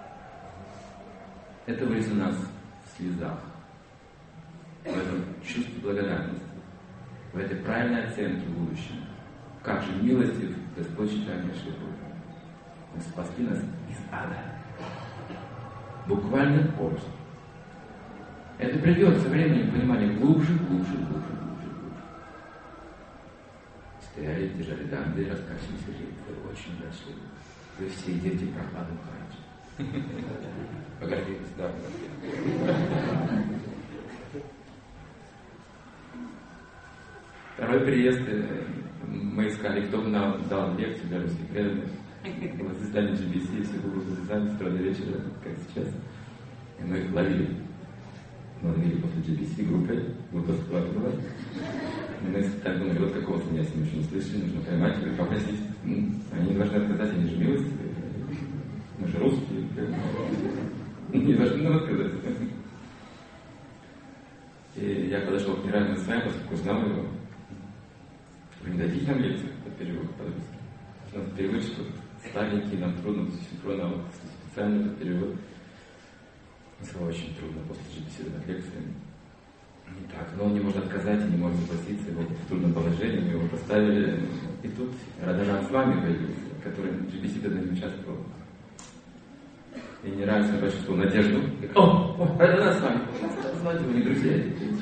Это выразится у нас в слезах, в этом чувстве благодарности, в этой правильной оценке в будущем. Как же милостив Господь читает наши руки. Он спасли нас из ада. Буквально полностью. Это придет со временем понимания глубже, глубже, глубже, глубже, глубже. Стояли, держали данные, раскачивались, вы очень дошли. Вы все дети Прохлады Махараджа. Погордились, да, погордились. Второй приезд, мы искали, кто бы нам дал лекцию для русских преданных. Было заседание джи би си, все было заседание с утра до вечера, как сейчас. И мы их ловили. Мы ловили после джи би си группой, группа складывала. И мы так думали, вот какого саньяси мы еще не слышали, нужно поймать и попросить. Они должны отказать, они же милостивые. Мы же русские. Не должны нам отказать. И я подошел к Нирайану Свами, поскольку знал его. Вы не дадите нам лекцию под перевод по-русски? У нас переводчик старенький, нам трудно, синхронно, вот специально под перевод. Нам стало очень трудно после джи би си дать лекции. Не так, но он не может отказать и не может согласиться, его в трудном положении, мы его поставили. И тут Радханат Свами появился, который в джи би си тогда не участвовал. И не раз я почувствовал надежду. О, о, Радханат Свами, звать его, не друзья.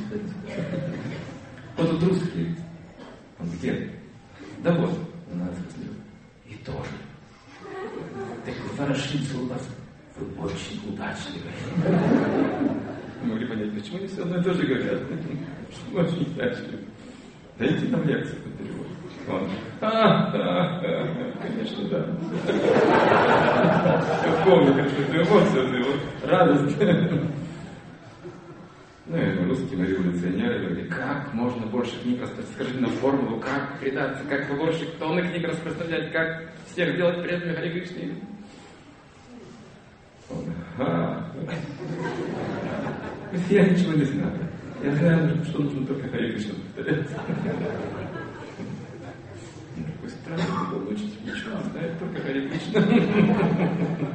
Вот тут русские. Он где? Да вот, у нас и тоже. Так хорошицы у вас, вы очень удачливые. Могли понять, почему они все одно и то же говорят. Почему очень удачливые. Дайте нам лекцию по переводу. Он, а, конечно, да. Я помню, конечно, эту эмоцию, эту его радость. Ну, и мы, русские, мы революционеры, говорили, как можно больше книг распространять, скажите нам формулу, как предаться, как побольше тонны книг распространять, как всех делать преданными Харе Кришне. Он, ага. Я ничего не знаю. Я знаю, что нужно только Харе Кришне повторять. Какой странный был, учитель ничего не знает, только Харе Кришне.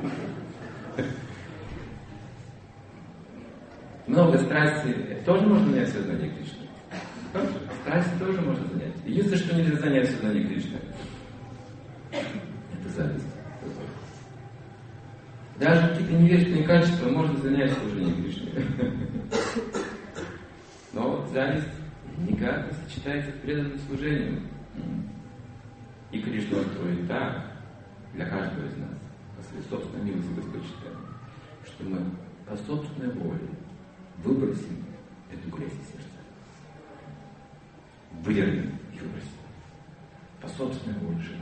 Много страсти тоже можно занять сознание Кришны. Страсти тоже можно занять. Единственное, что нельзя занять сознание Кришны, это зависть. Даже какие-то невежественные качества можно занять служением Кришне. Но зависть никак не сочетается с преданным служением. И Кришна строит так для каждого из нас, по своей собственной милости Господь считает, что мы по собственной воле выбросим эту грязь из сердца. Выдернем и выбросим. По собственной воле желания.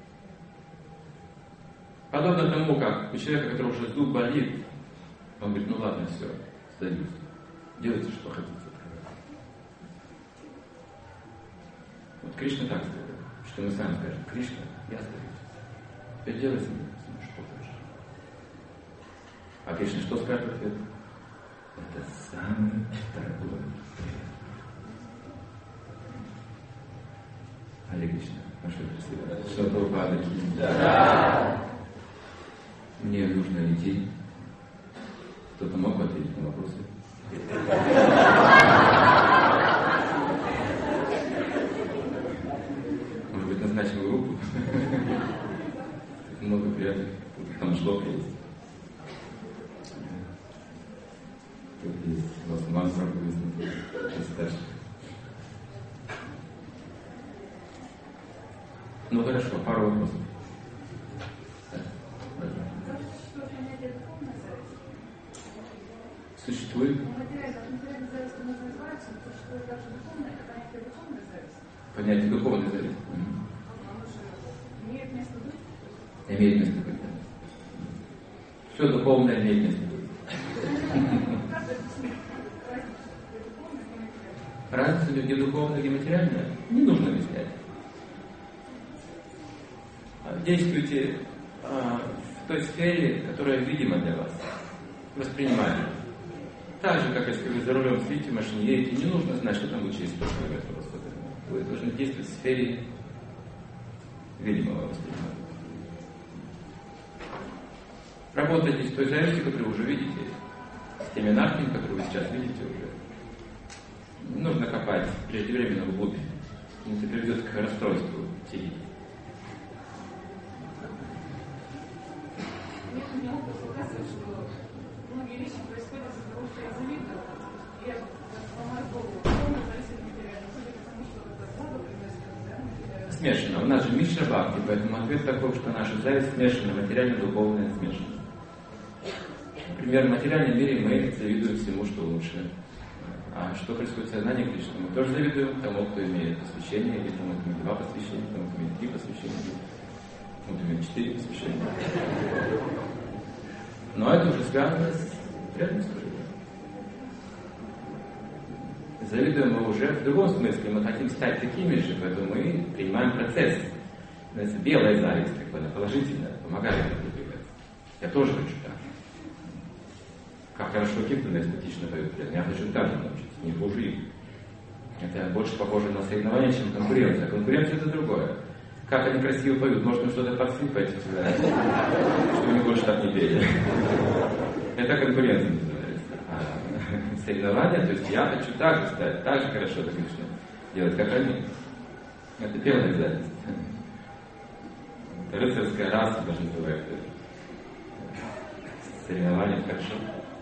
Подобно тому, как у человека, у которого уже зуб болит, он говорит, ну ладно, все, сдаюсь. Делайте, что хотите. Вот Кришна так сказал, что мы сами скажем, Кришна, я сдаюсь. Теперь делай с ним, что хочешь. А Кришна что скажет в ответ? Это самый дорогой привет. Харе Кришна. Ну что, красиво. Что Прабхупада? Да. Мне нужно идти. Кто-то мог бы ответить на вопросы? Может быть, назначим группу? Много приятных. Там шлока есть. Тут есть у вас мантра, есть старше. Ну хорошо, пару вопросов. Существует? Понятие духовной зависти. Имеет место быть? Имеет место быть. Все духовное имеет место быть. Разница между духовной и материальной не нужно объяснять. Действуйте а, в той сфере, которая видима для вас, воспринимаемая. Так же, как если вы за рулем сидите в машине, едете, не нужно знать, что там будет через сто километров. Вы должны действовать в сфере видимого воспринимания. Работайте с той завистью, которую вы уже видите, с теми анархиями, которые вы сейчас видите уже. Не нужно копать преждевременно вглубь. Это приведет к расстройству психики. вещи происходят из-за того, что я завидую. Я ломаю голову, полно зависит от материала. Судя по тому, что это Бога приносит, да, смешано. У нас же Мишна Бхакти, поэтому ответ такой, что наша зависть смешана, материально-духовная смешана. Например, в материальном мире мы завидуем всему, что лучше. А что происходит в сознании Кришны? Мы тоже завидуем тому, кто имеет посвящение, или тому, кто имеет два посвящения, тому, кто имеет три посвящения, тому, кто имеет четыре посвящения. Но это уже связано с реальностью. Завидуем мы уже в другом смысле. Мы хотим стать такими же, поэтому мы принимаем процесс. Это белая зависть, как бы она положительная, помогает нам продвигаться. Я тоже хочу так. Как хорошо Киртан эстетично поют. Я хочу так же научиться, не хуже их. Это больше похоже на соревнование, чем конкуренция. А конкуренция это другое. Как они красиво поют, может им что-то подсыпать, чтобы они больше так не пели. Это конкуренция называется. А соревнование, то есть я хочу так же стать, так же хорошо, как Кришна, делать, как они. Это первая зависть. Рыцарская раса даже называют соревнование хорошо.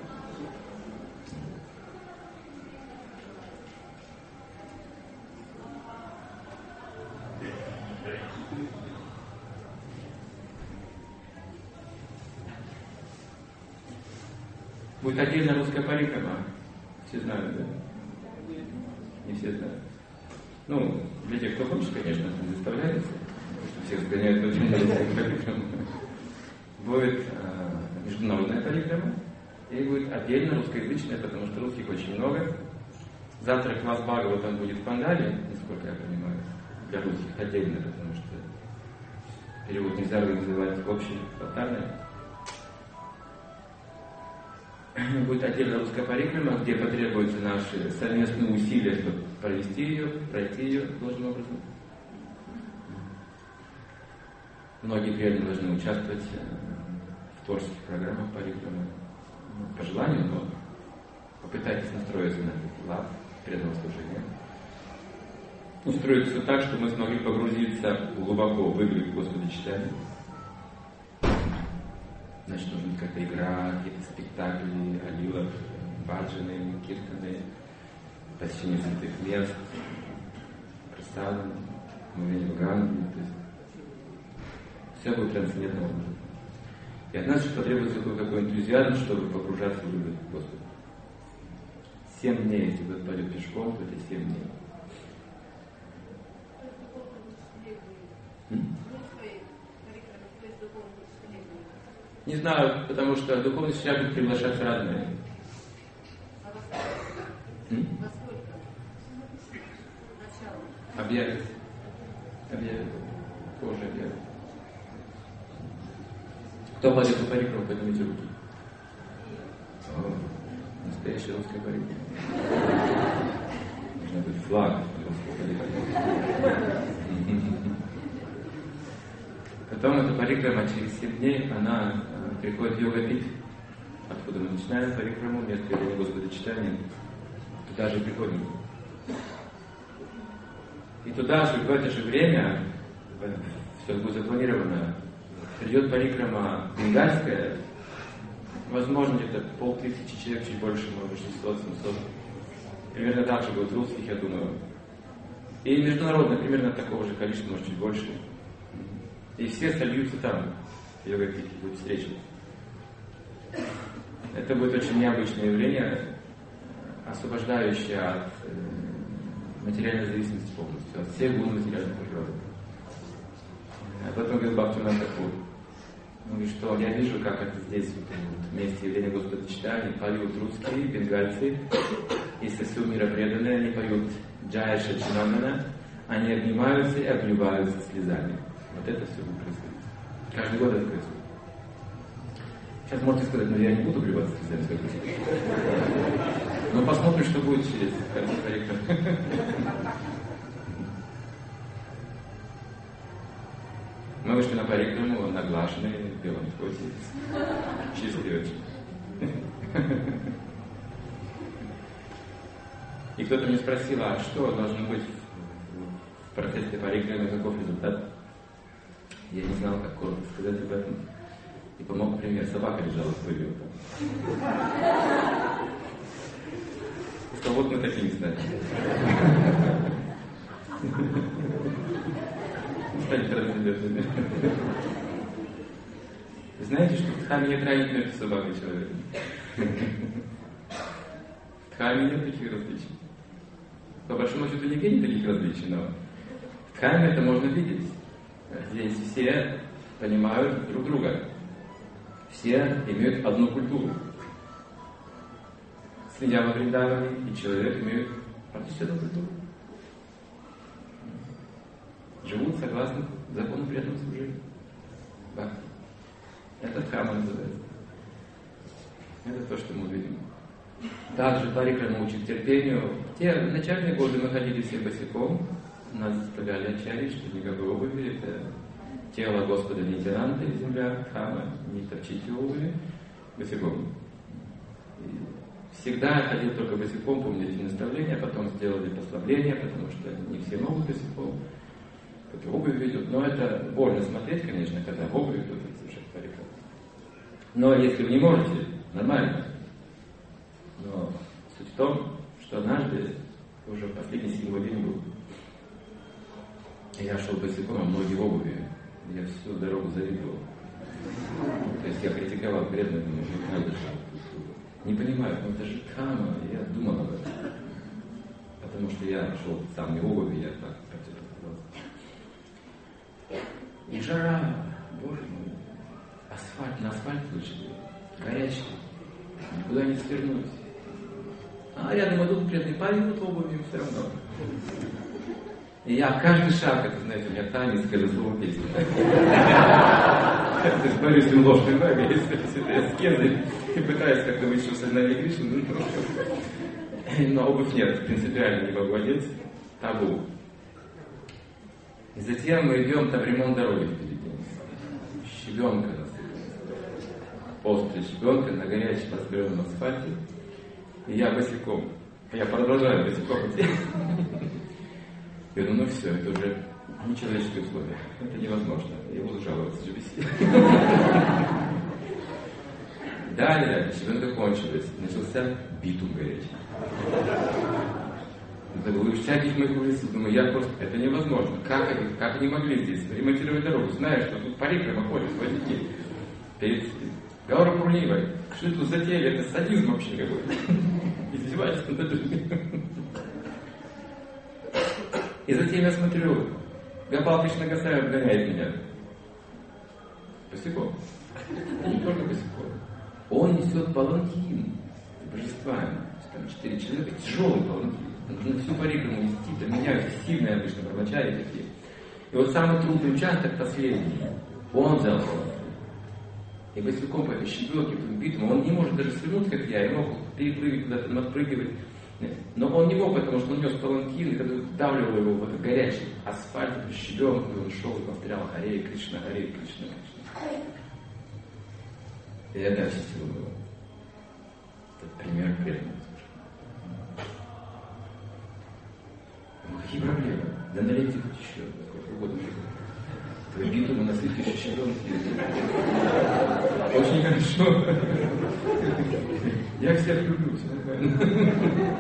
Будет отдельно русская парикрама. Все знают, да? Не все знают. Ну, для тех, кто хочет, конечно, не заставляется. Все сгоняют в отдельно русскую парикраму. Будет э, международная парикрама. И будет отдельно русскоязычная, потому что русских очень много. Завтра класс Бхагава там будет в Пандале, насколько я понимаю. Для русских отдельно, потому что перевод нельзя называть общий, тотальный. Будет отдельно русская парикрама, где потребуются наши совместные усилия, чтобы провести ее, пройти ее должным образом. Многие преданные должны участвовать в творческих программах парикрамы. По желанию, но попытайтесь настроиться на этот лад преданного служения. Устроить все так, чтобы мы смогли погрузиться глубоко в игры Господа читания. Значит, нужна какая-то игра, какие-то спектакли, алилов, баджаны, киртаны, посещение святых мест, просадам, мовение Ганги. То есть все будет трансцендентного уровня. И от нас же потребуется какой-то энтузиазм, чтобы погружаться в любовь к Господу. Семь дней, если кто-то пойдет пешком, то это семь дней. М? Не знаю, потому что духовные учителя будут приглашаться разные. М? Объявят. Объявят. Позже объявят. Кто пойдет по парикраму, поднимите руки. О, настоящая русская парикрама. Нужно быть флаг русской парикрамы. Потом эта парикрама через семь дней, она э, приходит в йога-пит, откуда мы начинаем парикраму, место явления Господа читания. Туда же приходим. И туда же, в это же время, все будет запланировано, придет парикрама бенгальская, возможно, где-то полтысячи человек, чуть больше, может быть, шестьсот-семьсот. Примерно так же будет русских, я думаю. И международно примерно такого же количества, может, чуть больше. И все сольются там, в йога-пите, будет встреча. Это будет очень необычное явление, освобождающее от материальной зависимости полностью, от всех гун материальной природы. Об этом говорил Бхактивинода Тхакур. Он говорит, что я вижу, как это здесь, вот, в месте явления Господа читания, поют русские, бенгальцы, и со всего мира преданные, они поют Джая Шачинандана, они обнимаются и обливаются слезами. Вот это все будет происходить. Каждый год это происходит. Сейчас можете сказать, но я не буду обливаться слезами, сколько. Но посмотрим, что будет через парикраму. Мы вышли на парикраму, наглаженные, в белом коте, чистые очень. И кто-то мне спросил, а что должно быть в процессе парикрамы, каков результат? Я не знал, как коротко сказать об этом. И помог пример, собака лежала в пыли. И сказал, вот мы такими стали. Станет разделенными. Вы знаете, что в Дхамме нет разницы между собакой и человеком? В Дхамме нет таких различий. По большому счету нигде нет таких различий, но в Дхамме это можно видеть. Здесь все понимают друг друга. Все имеют одну культуру. Следя во Вриндаване, и человек имеет практически одну культуру. Живут согласно закону преданного служения. Бхакти. Это дхамма называется. Это то, что мы видим. Также парикрама учит терпению. В те начальные годы мы ходили все босиком. Нас заставляли ачарьи, что никакой обуви. Это тело Господа Нитянанды, земля, дхамма. Не топчите обуви. Босиком. И всегда я ходил только босиком, помните наставления, потом сделали послабление, потому что не все могут босиком. Кто-то обувь ведет. Но это больно смотреть, конечно, когда в обуви кто-то слушает парикрама. Но если вы не можете, нормально. Но суть в том, что однажды, уже последний седьмой день был, я шел босиком, а многие в обуви. Я всю дорогу завидовал. То есть я критиковал преданных, думаю, надо же. Не понимаю, ну это же дхамма, я думал об этом. Потому что я шел сам не в обуви, я так против. И жара, боже мой, асфальт, на асфальт вышли, горячий, никуда не свернуть. А рядом идут преданные парень, вот в обуви все равно. И я каждый шаг, это, знаете, у меня танец, когда слово песни. То есть борюсь с ним ложной магией, если аскезы, и пытаюсь как-то выйти в сознание Кришны, но обувь нет, принципиально не могу одеть, табу. И затем мы идем, там ремонт дороги впереди. Щебенка насыпана. Острая щебенка на горячем раскаленном асфальте. И я босиком. Я продолжаю босиком идти. Я думаю, ну все, это уже нечеловеческие условия. Это невозможно. Я буду жаловаться, же бесить. Далее щебенка кончилась. Начался битум горячий. Это было в всяких моих улицах. Думаю, я просто... Это невозможно. Как они, как они могли здесь ремонтировать дорогу? Зная, что тут парикрама ходят водители. Перед Гаура Пурнимой. Что это затеяли? Это садизм вообще какой-то. Издевательство над людьми. И затем я смотрю, Гопал Кришна Госвами обгоняет меня. Босиком. И не только босиком. Он несет паланкин с божествами. Там четыре человека, тяжелый паланкин. Нужно всю парикраму нести, там меняются сильные обычно брамачари такие. И вот самый трудный участок, последний, он взял паланкин. И босиком по этой щебенке, по битому, он не может даже свернуть, как я, и мог перепрыгивать куда-то, отпрыгивать. Но он не мог, потому что он нес паланкин, и когда давливал его в этот горячий асфальт, эту щебенку, и он шел и повторял Харе Кришна, Харе Кришна, Кришна. И я дальше всего был. Это пример преданного. Ну, какие проблемы? Да налейте хоть еще, сколько угодно. Твои битумы насыпьте еще щебенки. Очень хорошо. Я всех люблю, все нормально.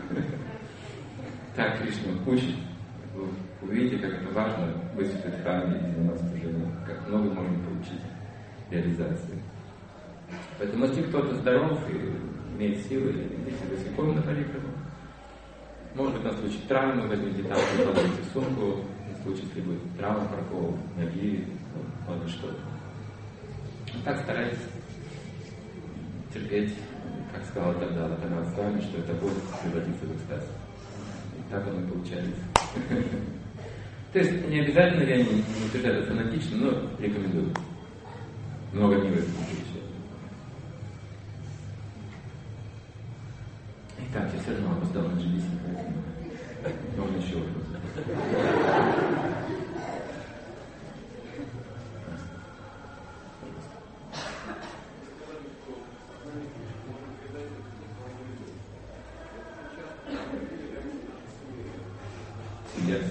Так, Кришна учит. Вы увидите, как это важно быть в Дхамме и заниматься служением, как много можно получить реализации. Поэтому если кто-то здоров и имеет силы, идите босиком на парикраму. Может быть, на случай травмы возьмите там, положите сумку, на случай, если будет травма, прокол, ноги, ну, ладно что-то. Так старайтесь терпеть, как сказал тогда Лакханат с вами, что это будет превратиться в экстаз. И так оно и получается. То есть не обязательно, я не, не утверждаю это фанатично, но рекомендую. Много дней в этом получается. Итак, я все равно опоздал на джи би си, поэтому можно еще вопрос. Yes.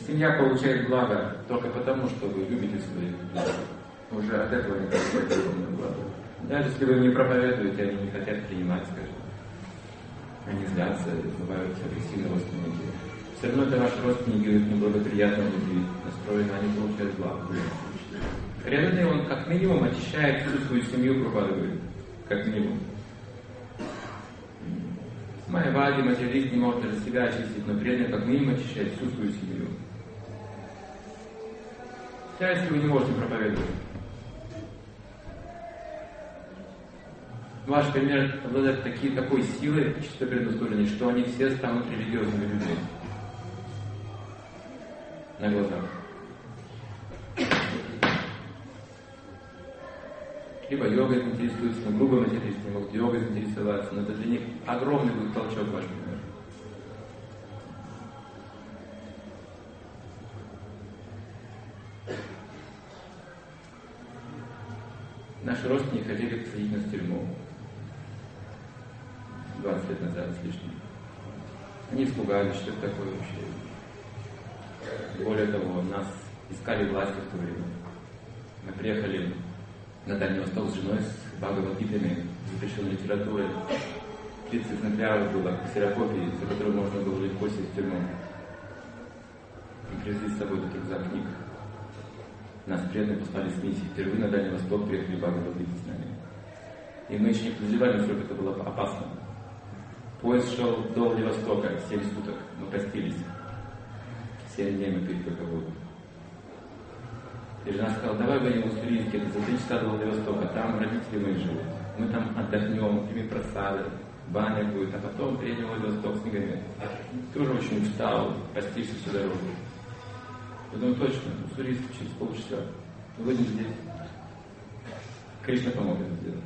семья получает благо только потому, что вы любите своих детей. Уже от этого не получает огромное благо. Даже если вы им не проповедуете, они не хотят принимать, скажем. Они злятся, бывают агрессивные родственники. Все равно это ваши родственники, их неблагоприятно люди настроены, они получают благо. Преданный, он как минимум очищает всю свою семью, Прабхупада говорит. Как минимум. Майявади, материалист не может даже себя очистить, но преданный как минимум очищает всю свою семью. Хотя если вы не можете проповедовать. Ваш пример обладает такие, такой силой чисто предназначения, что они все станут религиозными людьми. На глазах. Либо йогой интересуются, но грубо материалисты не могут йогой заинтересоваться, но это для них огромный будет толчок ваш пример. Наши родственники хотели посадить нас в тюрьму двадцать лет назад с лишним. Они испугались, что это такое вообще. Более того, нас искали власти в то время. Мы приехали на Дальний Восток с женой, с Бхагавад-гитами, запрещенной литературой. тридцать экземпляров было ксерокопий, за которые можно было легко сесть в тюрьму. Мы привезли с собой этот рюкзак книг. Нас преданные послали с миссией. Впервые на Дальний Восток приехали Бхагавад-гиты с нами. И мы еще не подозревали, насколько это было опасно. Поезд шел до Владивостока, семь суток. Мы простились. семь дней мы пили только воду. И жена сказала, давай гоним в Уссурийске, это за три часа до Владивостока, там родители мои живут. Мы там отдохнем, примем просады, баня будет, а потом приедем в Владивосток с книгами. Ты уже очень устал, постишься всю дорогу. Я думаю, точно, Уссурийск через полчаса. Мы будем здесь. Кришна помог это сделать.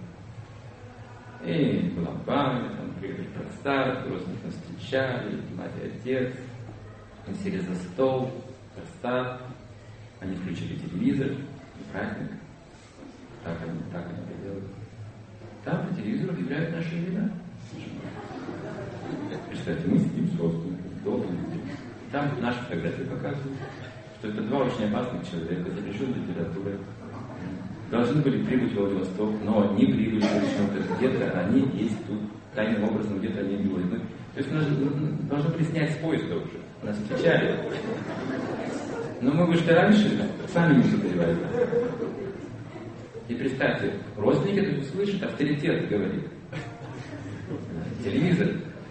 И была баня, там приехали просад, родственников нас встречали, мать и отец. Мы сели за стол, просад. Они включили телевизор, и праздник. Так они, так они это делают. Там по телевизору объявляют наши имена. Представьте, мы сидим с родственниками, долго сидим. Там наши фотографии показывают, что это два очень опасных человека, запрещенной литературой. Должны были прибыть в Владивосток, но не прибыли почему-то. Где-то они есть тут, тайным образом, где-то они были. То есть нас должны были снять с поезда уже. Нас встречали. Но мы вышли раньше, сами не подозревали. И представьте, родственники это услышат, авторитет говорит. Телевизор.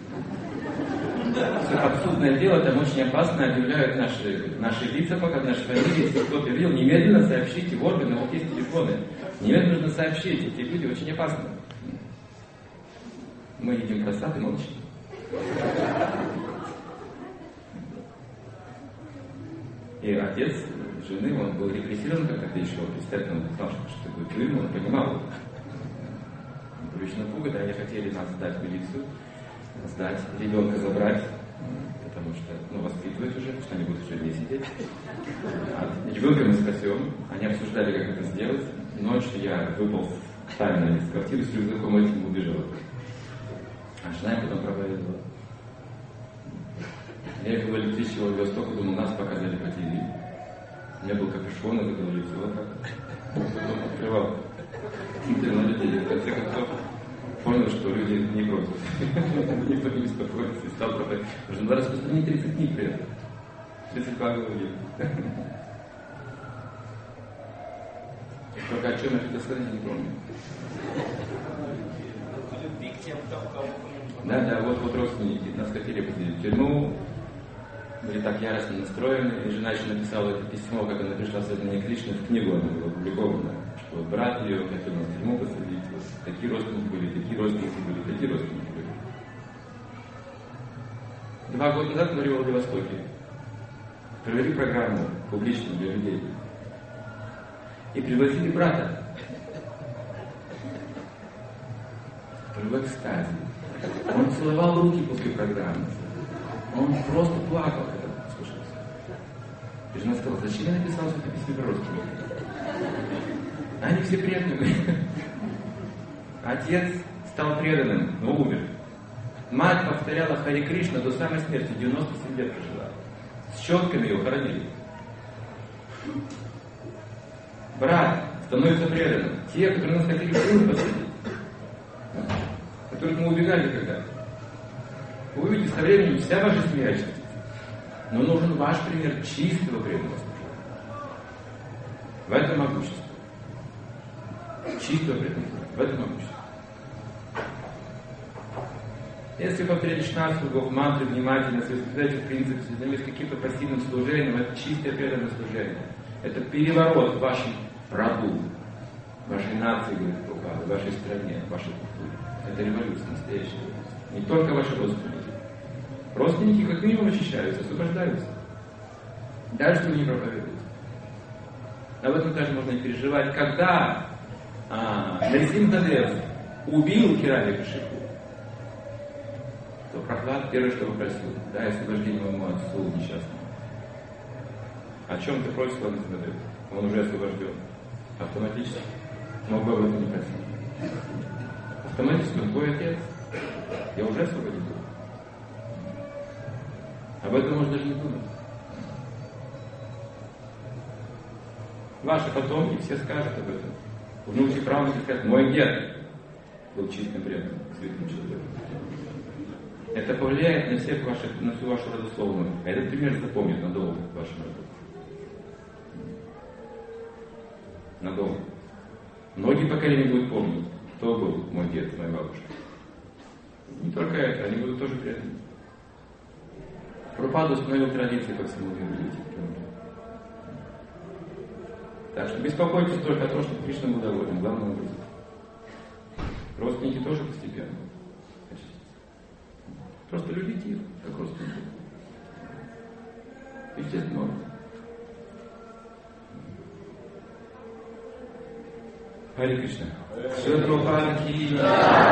Все подсудное дело, там очень опасно, объявляют наши, наши лица, пока наши фамилии, если кто-то видел, немедленно сообщите в органы, вот есть телефоны. Немедленно нужно сообщить, эти люди очень опасны. Мы едим просад и молчим. И отец жены, он был репрессирован, как тогда еще, представьте, он знал, что такое тюрьма, он понимал. Он был очень напуган, они хотели нас сдать в милицию, сдать, ребенка забрать, потому что, ну, воспитывать уже, что они будут в тюрьме сидеть. А ребенка мы спасем, они обсуждали, как это сделать. Ночью я выполз тайно из квартиры с рюкзаком этим убежал. А жена потом проповедовала. Я ехал в электричестве в Владивосток, думал, нас показали по ТВ. У меня был капюшон, это было лицо вот так. Потом открывал. Смотрел на людей, в конце концов понял, что люди не против. Никто не беспокоится и стал проповедовать. Нужно было распространить тридцать книг при этом. тридцать два говорили. Только о чем я хотел сказать, не помню. Да, да, вот, вот родственники нас хотели посадить в тюрьму, были так яростно настроены, и жена еще написала это письмо, как она пришла в сознание Кришны, в книгу она была опубликована, что вот брат ее хотел нас в тюрьму посадить, вот, такие родственники были, такие родственники были, такие родственники были. Два года назад мы были в Владивостоке, провели программу публичную для людей, и пригласили брата. В экстазе. Он целовал руки после программы. Он просто плакал, когда слушался. И жена сказала, зачем я написал это письмо про родственников? Они все преданные. Отец стал преданным, но умер. Мать повторяла Харе Кришна до самой смерти, девяносто семь лет прожила. С щетками его хоронили. Брат становится преданным. Те, которые нас хотели в тюрьму посадить, которых мы убегали когда-то. Вы увидите, со временем вся ваша семья очистится. Но нужен ваш пример чистого преданного служения. В этом могущество. Чистого преданного служения. В этом могущество. Если повторять шестнадцать кругов мантры внимательно, если соблюдаете принцип, если занимааетесь каким-то пассивным служением, это чистое преданное служение. Это переворот в вашем роду, в вашей нации, говорит Прабхупада, в вашей стране, в вашей культуре. Это революция, настоящая революция. Не только ваши родственники. Родственники как минимум очищаются, освобождаются. Дальше вы не проповедуете. Об этом даже можно и переживать. Когда а, Нарисимхадев убил Хираньякашипу, то Прохлад первое, что попросил, дай освобождение моему отцу несчастному. О чем ты просишь, Нарисимхадев? Он уже освобожден. Автоматически. Мог бы об этом не просить. Автоматически он твой отец. Я уже освободил. Об этом можно даже не думать. Ваши потомки все скажут об этом. Внуки, правнуки скажут, мой дед был чистым преданным, святым человеком. Это повлияет на всех ваших, на всю вашу родословную. А этот пример запомнит надолго в вашем роду. Надолго. Многие поколения будут помнить, кто был мой дед и моя бабушка. Не только это, они будут тоже преданы. Прабхупада установил традиции по всему миру. Так что беспокойтесь только о том, чтобы Кришна был доволен, главным образом. Родственники тоже постепенно. Просто любите их, как родственники. Естественно, можно. Харе Кришна. Шри Прабхупада ки